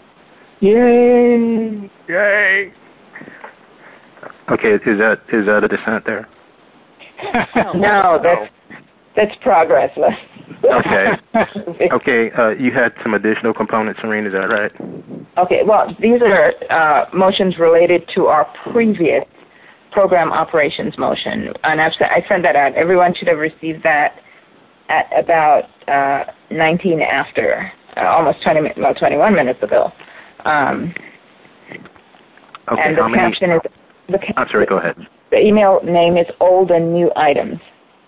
[SPEAKER 6] Yay!
[SPEAKER 10] Yay!
[SPEAKER 4] Okay, is that is that a dissent there?
[SPEAKER 5] No, that's that's progress.
[SPEAKER 4] Okay. Okay, uh, you had some additional components, Serene, is that right?
[SPEAKER 5] Okay, well, these are uh, motions related to our previous program operations motion, and I've I sent that out. Everyone should have received that at about uh, nineteen after, uh, almost twenty, well, twenty-one minutes ago. Um,
[SPEAKER 4] okay,
[SPEAKER 5] and the
[SPEAKER 4] how many?
[SPEAKER 5] caption is. The,
[SPEAKER 4] I'm sorry. Go ahead.
[SPEAKER 5] The email name is old and new items.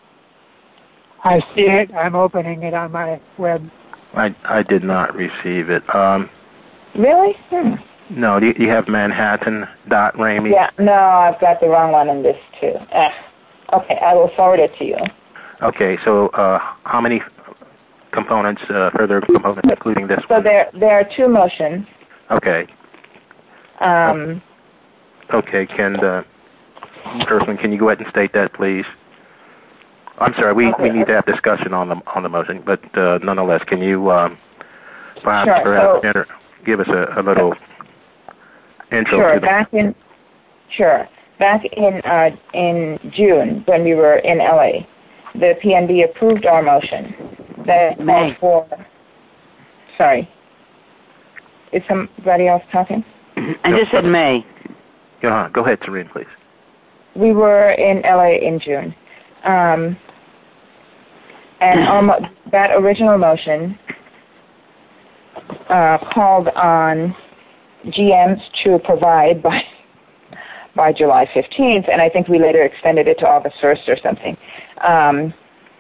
[SPEAKER 6] I see it. I'm opening it on my web.
[SPEAKER 4] I I did not receive it. Um,
[SPEAKER 5] really? Hmm.
[SPEAKER 4] No. Do you, you have Manhattan dot Ramey?
[SPEAKER 5] Yeah. No, I've got the wrong one in this too. Eh. Okay, I will forward it to you.
[SPEAKER 4] Okay. So, uh, how many components, uh, further components, including this
[SPEAKER 5] so
[SPEAKER 4] one?
[SPEAKER 5] So there there are two motions.
[SPEAKER 4] Okay.
[SPEAKER 5] Um.
[SPEAKER 4] Okay. Can the first one? Can you go ahead and state that, please? I'm sorry, we,
[SPEAKER 5] okay.
[SPEAKER 4] we need to have discussion on the on the motion, but uh, nonetheless, can you um, perhaps,
[SPEAKER 5] sure.
[SPEAKER 4] perhaps
[SPEAKER 5] so,
[SPEAKER 4] enter, give us a, a little intro
[SPEAKER 5] sure.
[SPEAKER 4] to the
[SPEAKER 5] Back in sure back in uh, in June when we were in L A, the P N B approved our motion that called for. Sorry, is somebody else talking?
[SPEAKER 9] I just said May.
[SPEAKER 4] Go on. Go ahead, Serene, please.
[SPEAKER 5] We were in L A in June. Um, and almost, that original motion uh, called on G Ms to provide by by July fifteenth, and I think we later extended it to August first or something. Um,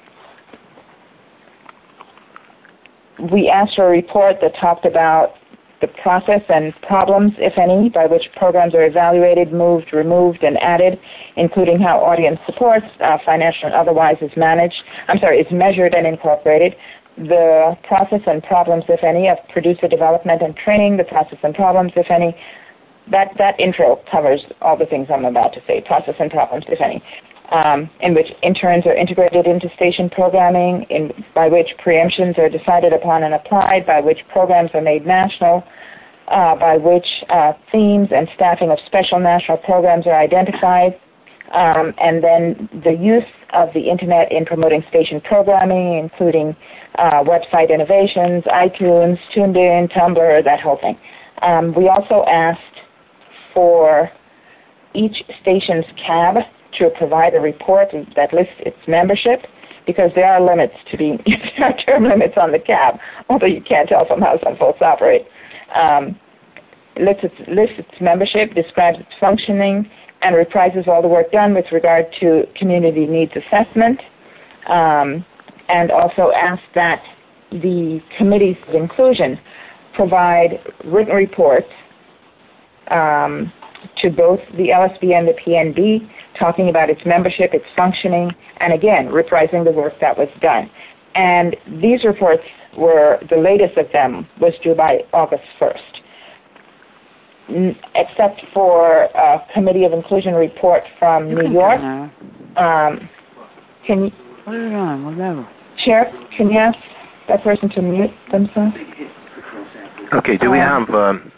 [SPEAKER 5] we asked for a report that talked about the process and problems, if any, by which programs are evaluated, moved, removed, and added, including how audience supports, uh, financial and otherwise, is managed, I'm sorry, is measured and incorporated, the process and problems, if any, of producer development and training, the process and problems, if any. That, that intro covers all the things I'm about to say, process and problems, if any, um, in which interns are integrated into station programming, in, by which preemptions are decided upon and applied, by which programs are made national, uh, by which uh, themes and staffing of special national programs are identified, um, and then the use of the Internet in promoting station programming, including uh, website innovations, iTunes, TuneIn, Tumblr, that whole thing. Um, we also asked for each station's C A B to provide a report that lists its membership, because there are limits to being, there are term limits on the C A B, although you can't tell from how some folks operate. Um, lists, its, lists its membership, describes its functioning, and reprises all the work done with regard to community needs assessment, um, and also asked that the committees of inclusion provide written reports um, to both the L S B and the P N B, talking about its membership, its functioning, and again, reprising the work that was done. And these reports were, the latest of them was due by August first. N- except for a Committee of Inclusion report from New York. Um, can you...
[SPEAKER 9] Put it on, whatever.
[SPEAKER 5] Sheriff, can you ask that person to mute themselves?
[SPEAKER 4] Okay, do we
[SPEAKER 5] um,
[SPEAKER 4] have... Um,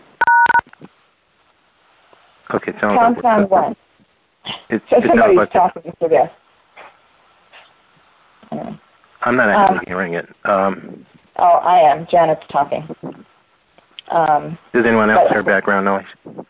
[SPEAKER 4] okay, sounds
[SPEAKER 5] Sounds
[SPEAKER 4] like...
[SPEAKER 5] on one.
[SPEAKER 4] It,
[SPEAKER 5] so
[SPEAKER 4] it
[SPEAKER 5] somebody's
[SPEAKER 4] like
[SPEAKER 5] talking to this. Yeah.
[SPEAKER 4] I'm not actually
[SPEAKER 5] um,
[SPEAKER 4] hearing it. Um,
[SPEAKER 5] oh, I am. Janet's talking. Um,
[SPEAKER 4] does anyone else hear background noise?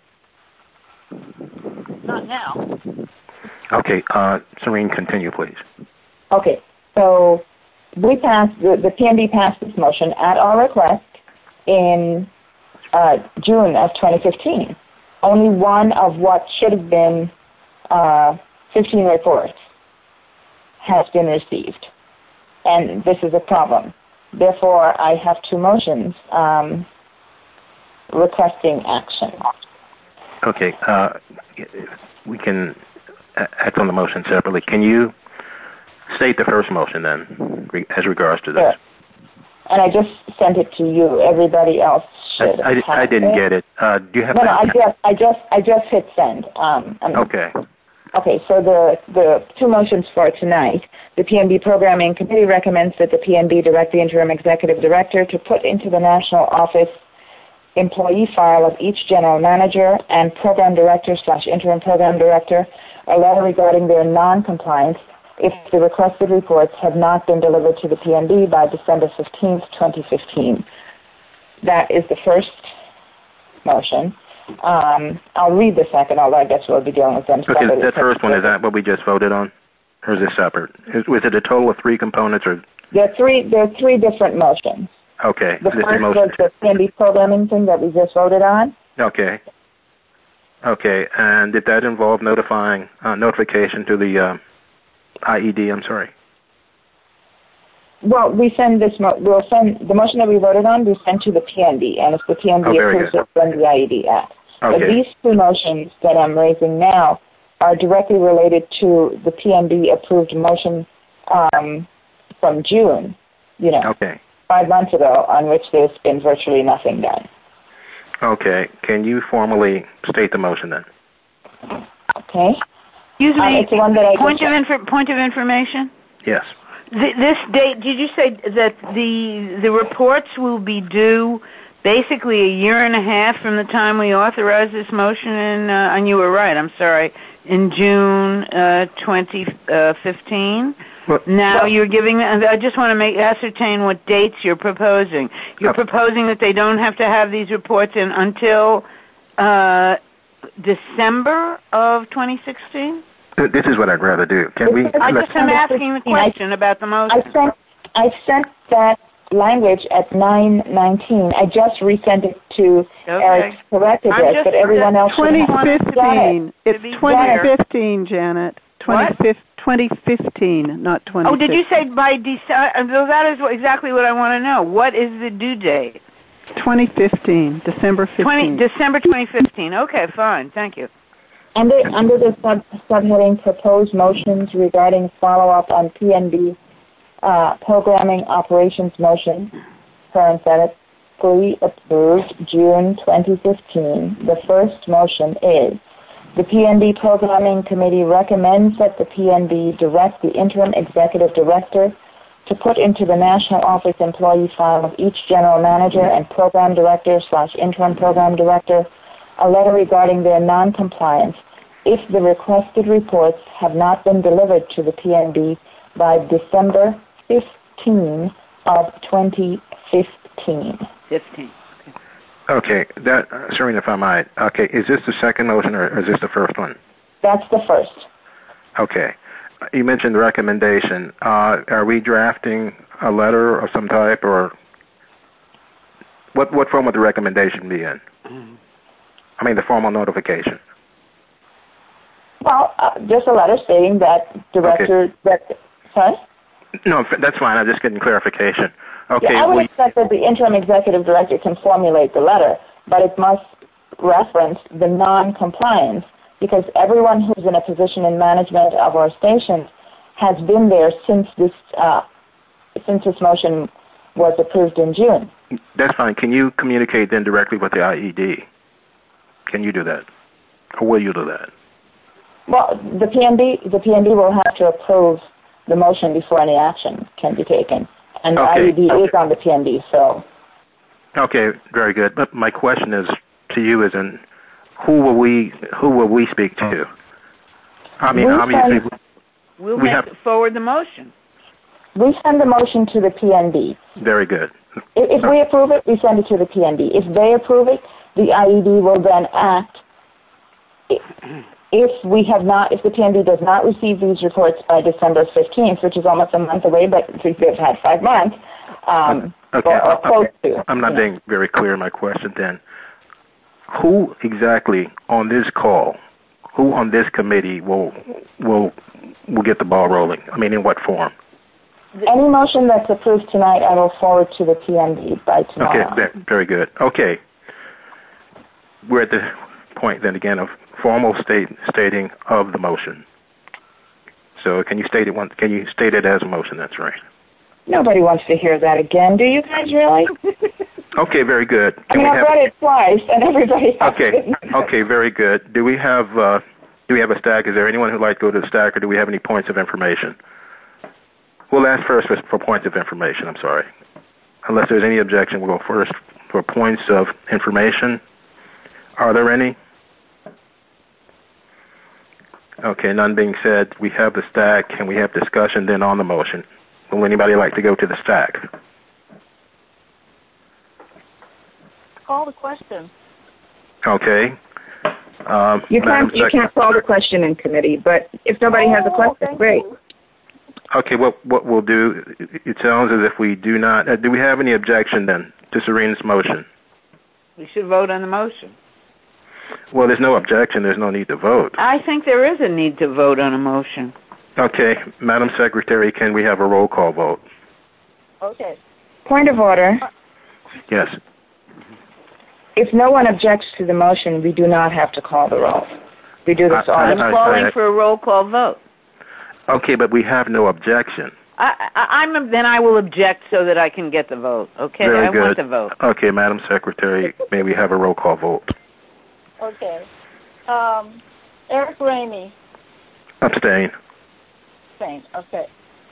[SPEAKER 9] Not now.
[SPEAKER 4] Okay, uh, Serene, continue, please.
[SPEAKER 5] Okay, so we passed, the, the P N B passed this motion at our request in uh, June of twenty fifteen. Only one of what should have been uh, fifteen reports has been received, and this is a problem. Therefore, I have two motions um, requesting action.
[SPEAKER 4] Okay, uh, we can act on the motion separately. Can you state the first motion then, re- as regards to this?
[SPEAKER 5] Sure. And I just sent it to you. Everybody else should.
[SPEAKER 4] I, I, I didn't
[SPEAKER 5] it.
[SPEAKER 4] get it. Uh, do you have?
[SPEAKER 5] No, no. I just, I just, I just hit send. Um, I mean,
[SPEAKER 4] okay.
[SPEAKER 5] Okay. So the the two motions for tonight. The P N B Programming Committee recommends that the P N B direct the interim executive director to put into the national office employee file of each general manager and program director slash interim program director a letter regarding their non-compliance if the requested reports have not been delivered to the P N B by December fifteenth, twenty fifteen. That is the first motion. Um, I'll read the second, although I guess we'll be dealing with them
[SPEAKER 4] Okay,
[SPEAKER 5] separately.
[SPEAKER 4] that first one, is that what we just voted on? Or is it separate? Is, was it a total of three components? Or
[SPEAKER 5] There are three, there are three different motions.
[SPEAKER 4] Okay.
[SPEAKER 5] The
[SPEAKER 4] this
[SPEAKER 5] first
[SPEAKER 4] is motion
[SPEAKER 5] was the P N B programming thing that we just voted on.
[SPEAKER 4] Okay. Okay, and did that involve notifying, uh, notification to the uh, I E D? I'm sorry.
[SPEAKER 5] Well, we send this, mo- we'll send, the motion that we voted on, we send to the P N B, and if the P N B
[SPEAKER 4] Oh, very
[SPEAKER 5] approves
[SPEAKER 4] good.
[SPEAKER 5] it, then the I E D acts. But
[SPEAKER 4] Okay.
[SPEAKER 5] these two motions that I'm raising now are directly related to the P N B approved motion um, from June, you know,
[SPEAKER 4] Okay.
[SPEAKER 5] five months ago, on which there's been virtually nothing done.
[SPEAKER 4] Okay. Can you formally state the motion then?
[SPEAKER 5] Okay.
[SPEAKER 9] Excuse
[SPEAKER 5] Um,
[SPEAKER 9] me.
[SPEAKER 5] it's the one that I
[SPEAKER 9] point
[SPEAKER 5] just-
[SPEAKER 9] of infor- point of information.
[SPEAKER 4] Yes.
[SPEAKER 9] Th- this date. Did you say that the the reports will be due basically a year and a half from the time we authorized this motion? In, uh, and you were right. I'm sorry. In June uh, twenty fifteen.
[SPEAKER 4] Well,
[SPEAKER 9] Now
[SPEAKER 5] well,
[SPEAKER 9] you're giving. I just want to make ascertain what dates you're proposing. You're
[SPEAKER 4] Uh,
[SPEAKER 9] proposing that they don't have to have these reports in until uh, December of twenty sixteen.
[SPEAKER 4] th- This is what I'd rather do. Can we?
[SPEAKER 9] I
[SPEAKER 4] let's-
[SPEAKER 9] just am asking the question about the motion.
[SPEAKER 5] I sent, I sent that language at nine nineteen. I just resent it to
[SPEAKER 9] Okay.
[SPEAKER 5] Eric's correct
[SPEAKER 9] I'm
[SPEAKER 5] address,
[SPEAKER 9] just-
[SPEAKER 5] but everyone else should
[SPEAKER 2] twenty
[SPEAKER 5] have it.
[SPEAKER 2] fifteen.
[SPEAKER 9] To
[SPEAKER 2] It's
[SPEAKER 9] be
[SPEAKER 2] twenty
[SPEAKER 9] clear.
[SPEAKER 2] fifteen, Janet.
[SPEAKER 9] What?
[SPEAKER 2] twenty fifteen, not twenty.
[SPEAKER 9] Oh, did you say by December? Well, that is what, exactly what I want to know. What is the due date?
[SPEAKER 2] twenty fifteen, December fifteenth.
[SPEAKER 9] Twenty December twenty fifteen. Okay, fine. Thank you.
[SPEAKER 5] Under, under the sub, subheading proposed motions regarding follow-up on P N B uh, programming operations motion, parenthetically approved June twenty fifteen, the first motion is the P N B Programming Committee recommends that the P N B direct the interim executive director to put into the national office employee file of each general manager and program director slash interim program director a letter regarding their non-compliance if the requested reports have not been delivered to the P N B by December fifteenth of twenty fifteen.
[SPEAKER 9] Fifteen.
[SPEAKER 4] Okay. That, uh, Serena, if I might. Okay. Is this the second motion or is this the first one?
[SPEAKER 5] That's the first.
[SPEAKER 4] Okay. You mentioned the recommendation. Uh, are we drafting a letter of some type, or what? What form would the recommendation be in? I mean, the formal notification.
[SPEAKER 5] Well, uh, just a letter stating that director,
[SPEAKER 4] Okay.
[SPEAKER 5] that, sorry?
[SPEAKER 4] No, that's fine. I'm just getting clarification. Okay.
[SPEAKER 5] Yeah, I would
[SPEAKER 4] we,
[SPEAKER 5] expect that the interim executive director can formulate the letter, but it must reference the non-compliance, because everyone who's in a position in management of our stations has been there since this uh, since this motion was approved in June.
[SPEAKER 4] that's fine. Can you communicate then directly with the I E D? Can you do that, or will you do that?
[SPEAKER 5] Well, the P N B the P N B will have to approve the motion before any action can be taken, and the
[SPEAKER 4] Okay.
[SPEAKER 5] I E D is on the P N B. So,
[SPEAKER 4] Okay, very good. But my question is to you: is in who will we who will we speak to? I mean,
[SPEAKER 5] We
[SPEAKER 4] obviously,
[SPEAKER 5] send-
[SPEAKER 9] We'll
[SPEAKER 4] we
[SPEAKER 9] make
[SPEAKER 4] have
[SPEAKER 9] forward the motion.
[SPEAKER 5] we send the motion to the P N B.
[SPEAKER 4] very good.
[SPEAKER 5] If, if we approve it, we send it to the P N B. If they approve it, the I E D will then act. If we have not, if the P N B does not receive these reports by December fifteenth, which is almost a month away, but since they've had five months, um,
[SPEAKER 4] Okay,
[SPEAKER 5] or, or
[SPEAKER 4] okay.
[SPEAKER 5] close to.
[SPEAKER 4] I'm not
[SPEAKER 5] you know.
[SPEAKER 4] being very clear in my question then. Who exactly on this call, who on this committee will will will get the ball rolling? I mean, in what form?
[SPEAKER 5] Any motion that's approved tonight, I will forward to the P N B by tomorrow.
[SPEAKER 4] Okay, ve- very good. Okay. We're at the point then again of formal state stating of the motion. So can you state it one can you state it as a motion? That's right.
[SPEAKER 5] Nobody wants to hear that again, do you guys really?
[SPEAKER 4] Okay, very good.
[SPEAKER 5] I
[SPEAKER 4] Can
[SPEAKER 5] mean,
[SPEAKER 4] we
[SPEAKER 5] I've
[SPEAKER 4] have
[SPEAKER 5] read it twice, and everybody has
[SPEAKER 4] Okay.
[SPEAKER 5] it.
[SPEAKER 4] Okay, very good. Do we have uh, do we have a stack? Is there anyone who'd like to go to the stack, or do we have any points of information? We'll ask first for, for points of information. I'm sorry. Unless there's any objection, we'll go first for points of information. Are there any? Okay, none being said, we have the stack, and we have discussion then on the motion. Will anybody like to go to the stack?
[SPEAKER 1] Call the question.
[SPEAKER 4] Okay. Um,
[SPEAKER 5] you can't you
[SPEAKER 4] Sec-
[SPEAKER 5] can't call the question in committee, but if nobody has a question, great.
[SPEAKER 4] Okay, what what we'll do, it sounds as if we do not, uh, do we have any objection then to Serene's motion?
[SPEAKER 9] We should vote on the motion.
[SPEAKER 4] Well, there's no objection, there's no need to vote.
[SPEAKER 9] I think there is a need to vote on a motion.
[SPEAKER 4] Okay, Madam Secretary, can we have a roll call vote?
[SPEAKER 1] Okay.
[SPEAKER 5] Point of order.
[SPEAKER 4] Yes.
[SPEAKER 5] If no one objects to the motion, we do not have to call the roll. We do this all
[SPEAKER 9] I'm
[SPEAKER 5] the time.
[SPEAKER 9] calling for a roll call vote.
[SPEAKER 4] Okay, but we have no objection.
[SPEAKER 9] I, I, I'm then I will object so that I can get the vote. Okay,
[SPEAKER 4] Very
[SPEAKER 9] I
[SPEAKER 4] good.
[SPEAKER 9] want the vote.
[SPEAKER 4] Okay, Madam Secretary, may we have a roll call vote?
[SPEAKER 1] Okay. Um, Eric Ramey.
[SPEAKER 4] Abstain.
[SPEAKER 1] Abstain. Okay.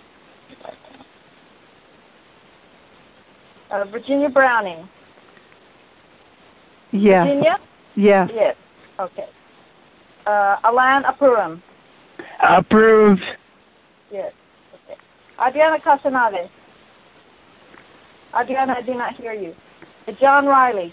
[SPEAKER 1] Uh, Virginia Browning.
[SPEAKER 2] Yes.
[SPEAKER 1] Virginia?
[SPEAKER 2] Yes.
[SPEAKER 1] Yes. Okay. Uh, Alan Apuram.
[SPEAKER 6] Approved.
[SPEAKER 1] Yes. Okay. Adriana Casanave. Adriana, I do not hear you. Uh, John Riley.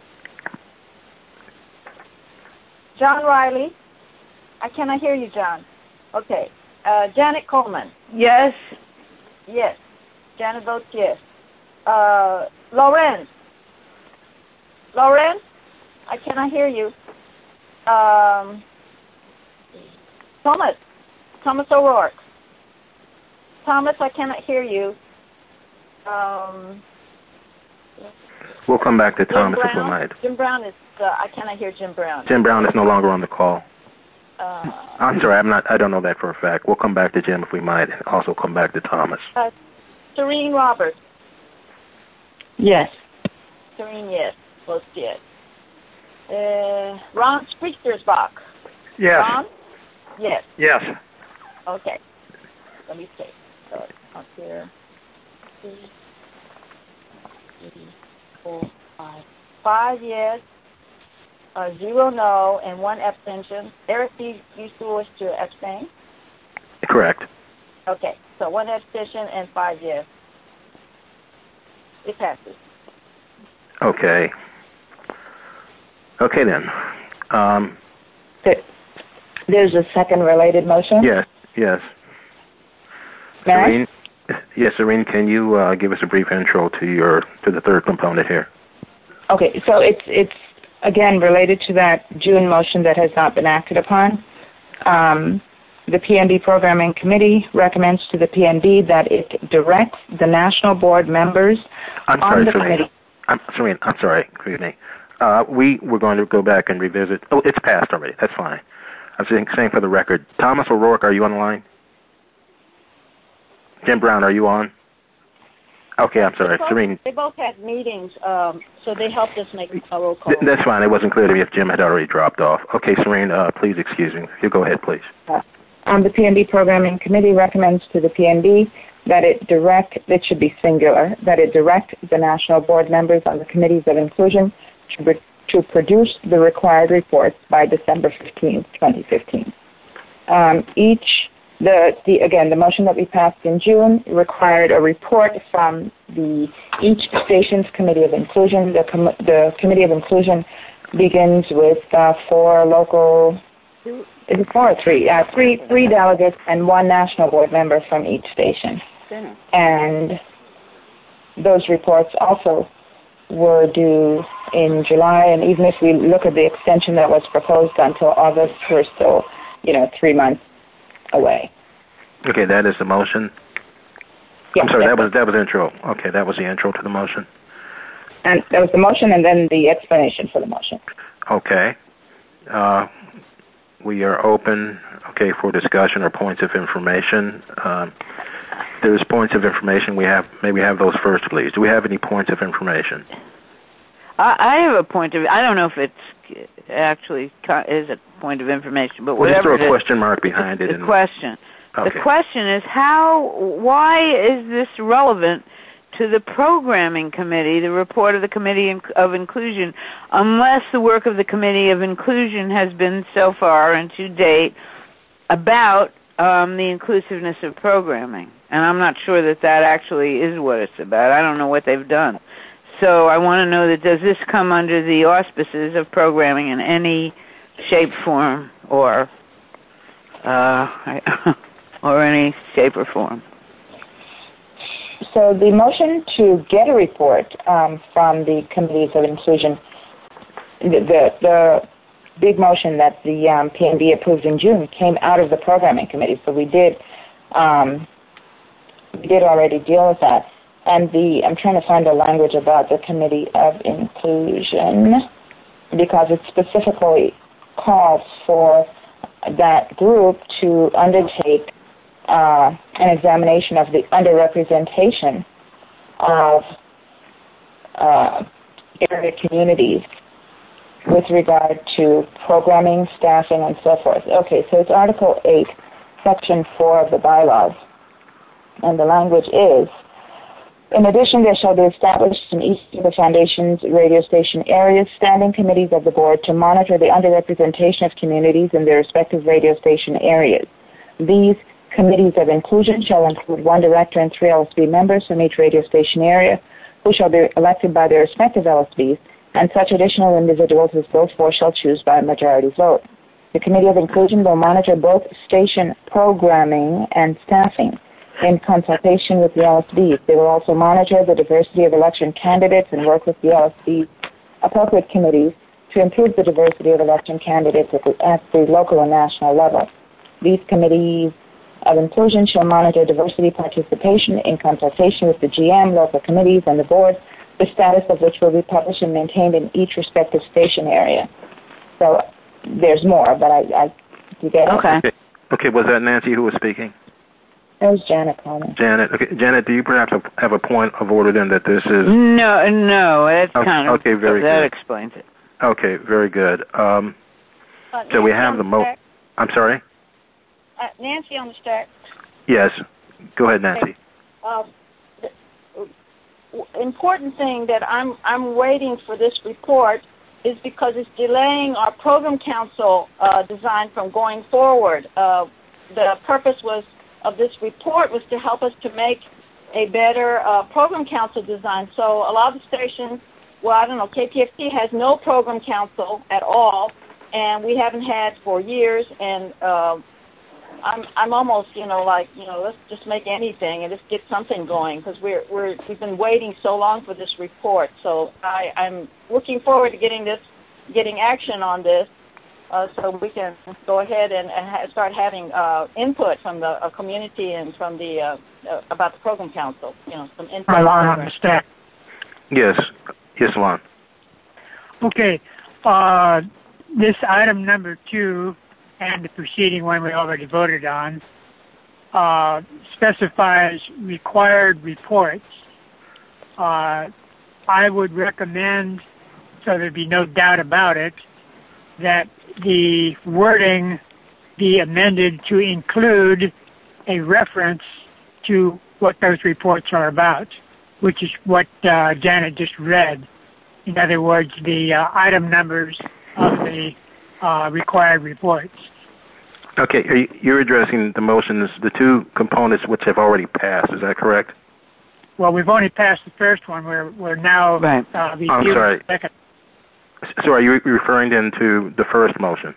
[SPEAKER 1] John Riley. I cannot hear you, John. Okay. Uh, Janet Coleman.
[SPEAKER 9] Yes.
[SPEAKER 1] Yes. Janet votes yes. Uh, Lorenz. Lorenz. I cannot hear you. Um, Thomas. Thomas O'Rourke. Thomas, I cannot hear you. Um,
[SPEAKER 4] We'll come back to
[SPEAKER 1] Jim
[SPEAKER 4] Thomas
[SPEAKER 1] Brown.
[SPEAKER 4] if we might.
[SPEAKER 1] Jim Brown is. Uh, I cannot hear Jim Brown.
[SPEAKER 4] Jim Brown is no longer on the call.
[SPEAKER 1] Uh,
[SPEAKER 4] I'm sorry, I'm not. I don't know that for a fact. We'll come back to Jim if we might. And also come back to Thomas.
[SPEAKER 1] uh, Serene Roberts.
[SPEAKER 5] Yes.
[SPEAKER 1] Serene, yes. Votes yes. Uh, Ron Spreestersbach.
[SPEAKER 10] Yes.
[SPEAKER 1] Ron? Yes.
[SPEAKER 10] Yes.
[SPEAKER 1] Okay. Let me see. So up here. Three, three, four, five. Five yes, uh, zero no, and one abstention. Eric, do you, you still wish to abstain?
[SPEAKER 4] Correct.
[SPEAKER 1] Okay. So one abstention and five yes. It passes.
[SPEAKER 4] Okay. Okay then. Um,
[SPEAKER 5] There, there's a second related motion.
[SPEAKER 4] yes. Yes.
[SPEAKER 5] May I?
[SPEAKER 4] Serene, yes, Serene, can you uh, give us a brief intro to your to the third component here?
[SPEAKER 5] Okay, so it's it's again related to that June motion that has not been acted upon. Um, the P N B Programming Committee recommends to the P N B that it directs the national board members
[SPEAKER 4] I'm
[SPEAKER 5] on
[SPEAKER 4] sorry,
[SPEAKER 5] the
[SPEAKER 4] Serene.
[SPEAKER 5] committee.
[SPEAKER 4] I'm Serene. I'm sorry. Excuse me. Uh, we we're going to go back and revisit. Oh, it's passed already. That's fine. I'm saying, saying for the record, Thomas O'Rourke, are you on the line? Jim Brown, are you on? Okay, I'm sorry.
[SPEAKER 1] They both,
[SPEAKER 4] Serene.
[SPEAKER 1] they both had meetings, um, so they helped us make a roll call.
[SPEAKER 4] Th- that's fine. It wasn't clear to me if Jim had already dropped off. Okay, Serene, uh, please excuse me. You go ahead, please.
[SPEAKER 5] Uh, um, the P N B Programming Committee recommends to the P N B that it direct, it should be singular, that it direct the national board members on the committees of inclusion to, re- to produce the required reports by December fifteenth, twenty fifteen. Um, each, the, the, again, the motion that we passed in June required a report from the, each station's committee of inclusion. The, com- the committee of inclusion begins with uh, four local, is it four or three? Uh, three, three delegates and one national board member from each station. And those reports also were due in July, and even if we look at the extension that was proposed until August, we're still, you know, three months away.
[SPEAKER 4] Okay, that is the motion.
[SPEAKER 5] Yes,
[SPEAKER 4] I'm sorry, that
[SPEAKER 5] that's
[SPEAKER 4] was that was intro. Okay, that was the intro to the motion.
[SPEAKER 5] And that was the motion, and then the explanation for the motion.
[SPEAKER 4] Okay. Uh, we are open, okay, for discussion or points of information. Um, there's points of information. We have, may we have those first, please? Do we have any points of information?
[SPEAKER 9] I, I have a point of. I don't know if it's actually co- is a point of information, but
[SPEAKER 4] Well, just
[SPEAKER 9] whatever
[SPEAKER 4] throw a
[SPEAKER 9] it is,
[SPEAKER 4] question mark behind it.
[SPEAKER 9] the
[SPEAKER 4] and
[SPEAKER 9] question.
[SPEAKER 4] Okay.
[SPEAKER 9] The question is how. Why is this relevant to the programming committee, the report of the Committee of Inclusion, unless the work of the Committee of Inclusion has been so far and to date about um, the inclusiveness of programming? And I'm not sure that that actually is what it's about. I don't know what they've done. so I want to know that does this come under the auspices of programming in any shape, form, or uh, or any shape or form?
[SPEAKER 5] So the motion to get a report um, from the committees of inclusion, the, the, the big motion that the um, P N B approved in June came out of the programming committee. So we did um, we did already deal with that. And the I'm trying to find the language about the committee of inclusion because it specifically calls for that group to undertake Uh, an examination of the underrepresentation of uh, area communities with regard to programming, staffing, and so forth. Okay, so it's Article eight, Section four of the bylaws. And the language is, in addition, there shall be established in each of the Foundation's radio station areas standing committees of the board to monitor the underrepresentation of communities in their respective radio station areas. These committees of inclusion shall include one director and three L S B members from each radio station area, who shall be elected by their respective L S Bs, and such additional individuals as those four shall choose by a majority vote. The Committee of Inclusion will monitor both station programming and staffing in consultation with the L S Bs. They will also monitor the diversity of election candidates and work with the L S B appropriate committees to improve the diversity of election candidates at the, at the local and national level. These committees of inclusion shall monitor diversity participation in consultation with the G M, local committees, and the board, the status of which will be published and maintained in each respective station area. So there's more, but I, I you get
[SPEAKER 9] okay.
[SPEAKER 4] okay. Okay, was that Nancy who was speaking?
[SPEAKER 5] That was Janet Coleman.
[SPEAKER 4] Janet, okay. Janet, do you perhaps have a point of order then that this is...
[SPEAKER 9] No, no, that's
[SPEAKER 4] okay,
[SPEAKER 9] kind of...
[SPEAKER 4] Okay, very
[SPEAKER 9] that
[SPEAKER 4] good.
[SPEAKER 9] That explains it.
[SPEAKER 4] Okay, very good. Um,
[SPEAKER 1] uh,
[SPEAKER 4] so we have the... mo. I'm sorry?
[SPEAKER 1] Uh, Nancy on the stack.
[SPEAKER 4] Yes. Go ahead, Nancy.
[SPEAKER 1] Uh, the important thing that I'm I'm waiting for this report is because it's delaying our program council uh, design from going forward. Uh, the purpose was of this report was to help us to make a better uh, program council design. So a lot of the stations, well, I don't know, K P F T has no program council at all, and we haven't had for years, and uh, I'm I'm almost, you know, like, you know, let's just make anything and just get something going because we're we're we've been waiting so long for this report. So I, I'm looking forward to getting this, getting action on this, uh, so we can go ahead and, and ha- start having uh, input from the uh, community and from the uh, uh, about the program council. You know, some input.
[SPEAKER 6] on the stack.
[SPEAKER 4] Yes, yes, Lon.
[SPEAKER 6] Okay, uh, this item number two. And the preceding one we already voted on, uh, specifies required reports. Uh, I would recommend, so there'd be no doubt about it, that the wording be amended to include a reference to what those reports are about, which is what uh, Janet just read. In other words, the uh, item numbers of the Uh, required reports.
[SPEAKER 4] Okay, are you, you're addressing the motions, the two components which have already passed. Is that correct?
[SPEAKER 6] Well, we've only passed the first one. We're we're now
[SPEAKER 9] right.
[SPEAKER 6] uh, reviewing
[SPEAKER 4] I'm sorry.
[SPEAKER 6] the second.
[SPEAKER 4] So are you referring then to the first motion?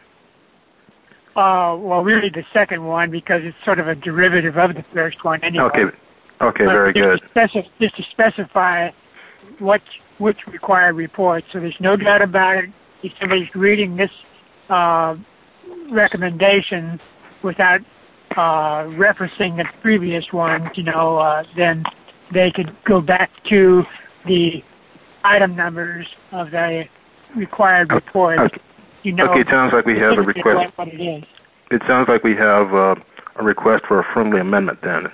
[SPEAKER 6] Uh, well, really the second one because it's sort of a derivative of the first one anyway.
[SPEAKER 4] Okay, okay,
[SPEAKER 6] but
[SPEAKER 4] very
[SPEAKER 6] just
[SPEAKER 4] good.
[SPEAKER 6] To specify, just to specify what which required reports, so there's no doubt about it. If somebody's reading this Uh, recommendation without uh, referencing the previous one, you know, uh, then they could go back to the item numbers of the required report.
[SPEAKER 4] Okay,
[SPEAKER 6] you know,
[SPEAKER 4] okay it sounds like we have a request.
[SPEAKER 6] What it is.
[SPEAKER 4] It sounds like we have uh, a request for a friendly amendment then.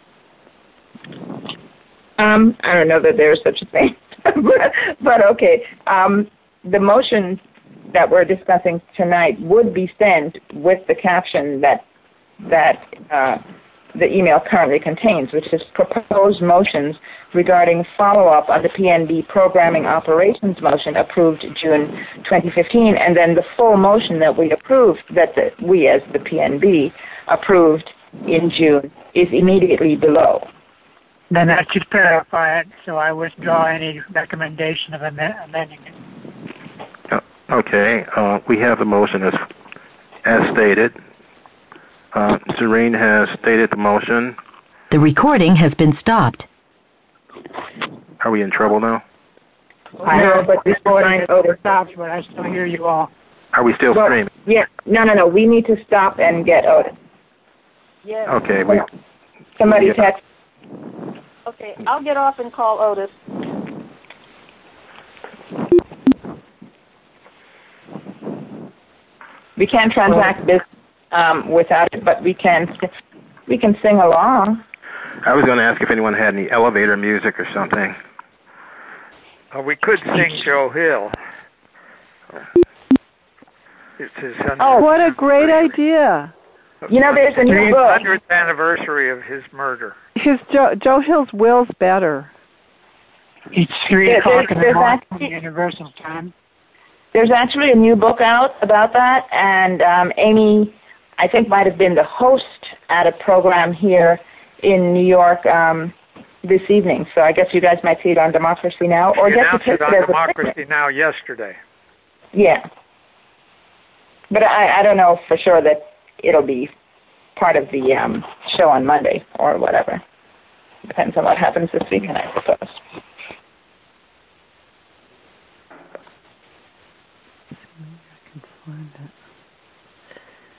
[SPEAKER 5] Um, I don't know that there's such a thing, but, but okay. Um, the motion that we're discussing tonight would be sent with the caption that that uh, the email currently contains, which is proposed motions regarding follow-up on the P N B programming operations motion approved June twenty fifteen, and then the full motion that we approved, that the, we as the P N B approved in June, is immediately below.
[SPEAKER 6] Then that should clarify it, so I withdraw any recommendation of amend- amending it.
[SPEAKER 4] Uh, okay, uh, we have the motion as, as stated. Uh, Serene has stated the motion.
[SPEAKER 11] The recording has been stopped.
[SPEAKER 4] Are we in trouble now?
[SPEAKER 5] I know, but this line over
[SPEAKER 6] stops, but I still hear you all.
[SPEAKER 4] Are we still
[SPEAKER 5] well,
[SPEAKER 4] streaming?
[SPEAKER 5] Yeah, no, no, no. We need to stop and get Otis.
[SPEAKER 1] Yes.
[SPEAKER 4] Okay, we.
[SPEAKER 5] Somebody
[SPEAKER 4] we
[SPEAKER 5] text.
[SPEAKER 1] Okay, I'll get off and call Otis.
[SPEAKER 5] We can't transact this um, without it, but we can we can sing along.
[SPEAKER 4] I was going to ask if anyone had any elevator music or something.
[SPEAKER 10] Uh, we could sing Joe Hill. It's his
[SPEAKER 2] oh, what a great idea!
[SPEAKER 5] You know, there's a new book.
[SPEAKER 10] hundredth anniversary of his murder.
[SPEAKER 2] His Joe, Joe Hill's will's better.
[SPEAKER 6] It's three
[SPEAKER 5] there,
[SPEAKER 6] o'clock in the morning
[SPEAKER 5] actually,
[SPEAKER 6] Universal Time.
[SPEAKER 5] There's actually a new book out about that, and um, Amy, I think, might have been the host at a program here in New York um, this evening. So I guess you guys might see it on Democracy Now! Or
[SPEAKER 10] we
[SPEAKER 5] get
[SPEAKER 10] announced
[SPEAKER 5] to
[SPEAKER 10] it on
[SPEAKER 5] it
[SPEAKER 10] Democracy Now! yesterday.
[SPEAKER 5] Yeah. But I, I don't know for sure that it'll be part of the um, show on Monday or whatever. Depends on what happens this weekend, I suppose.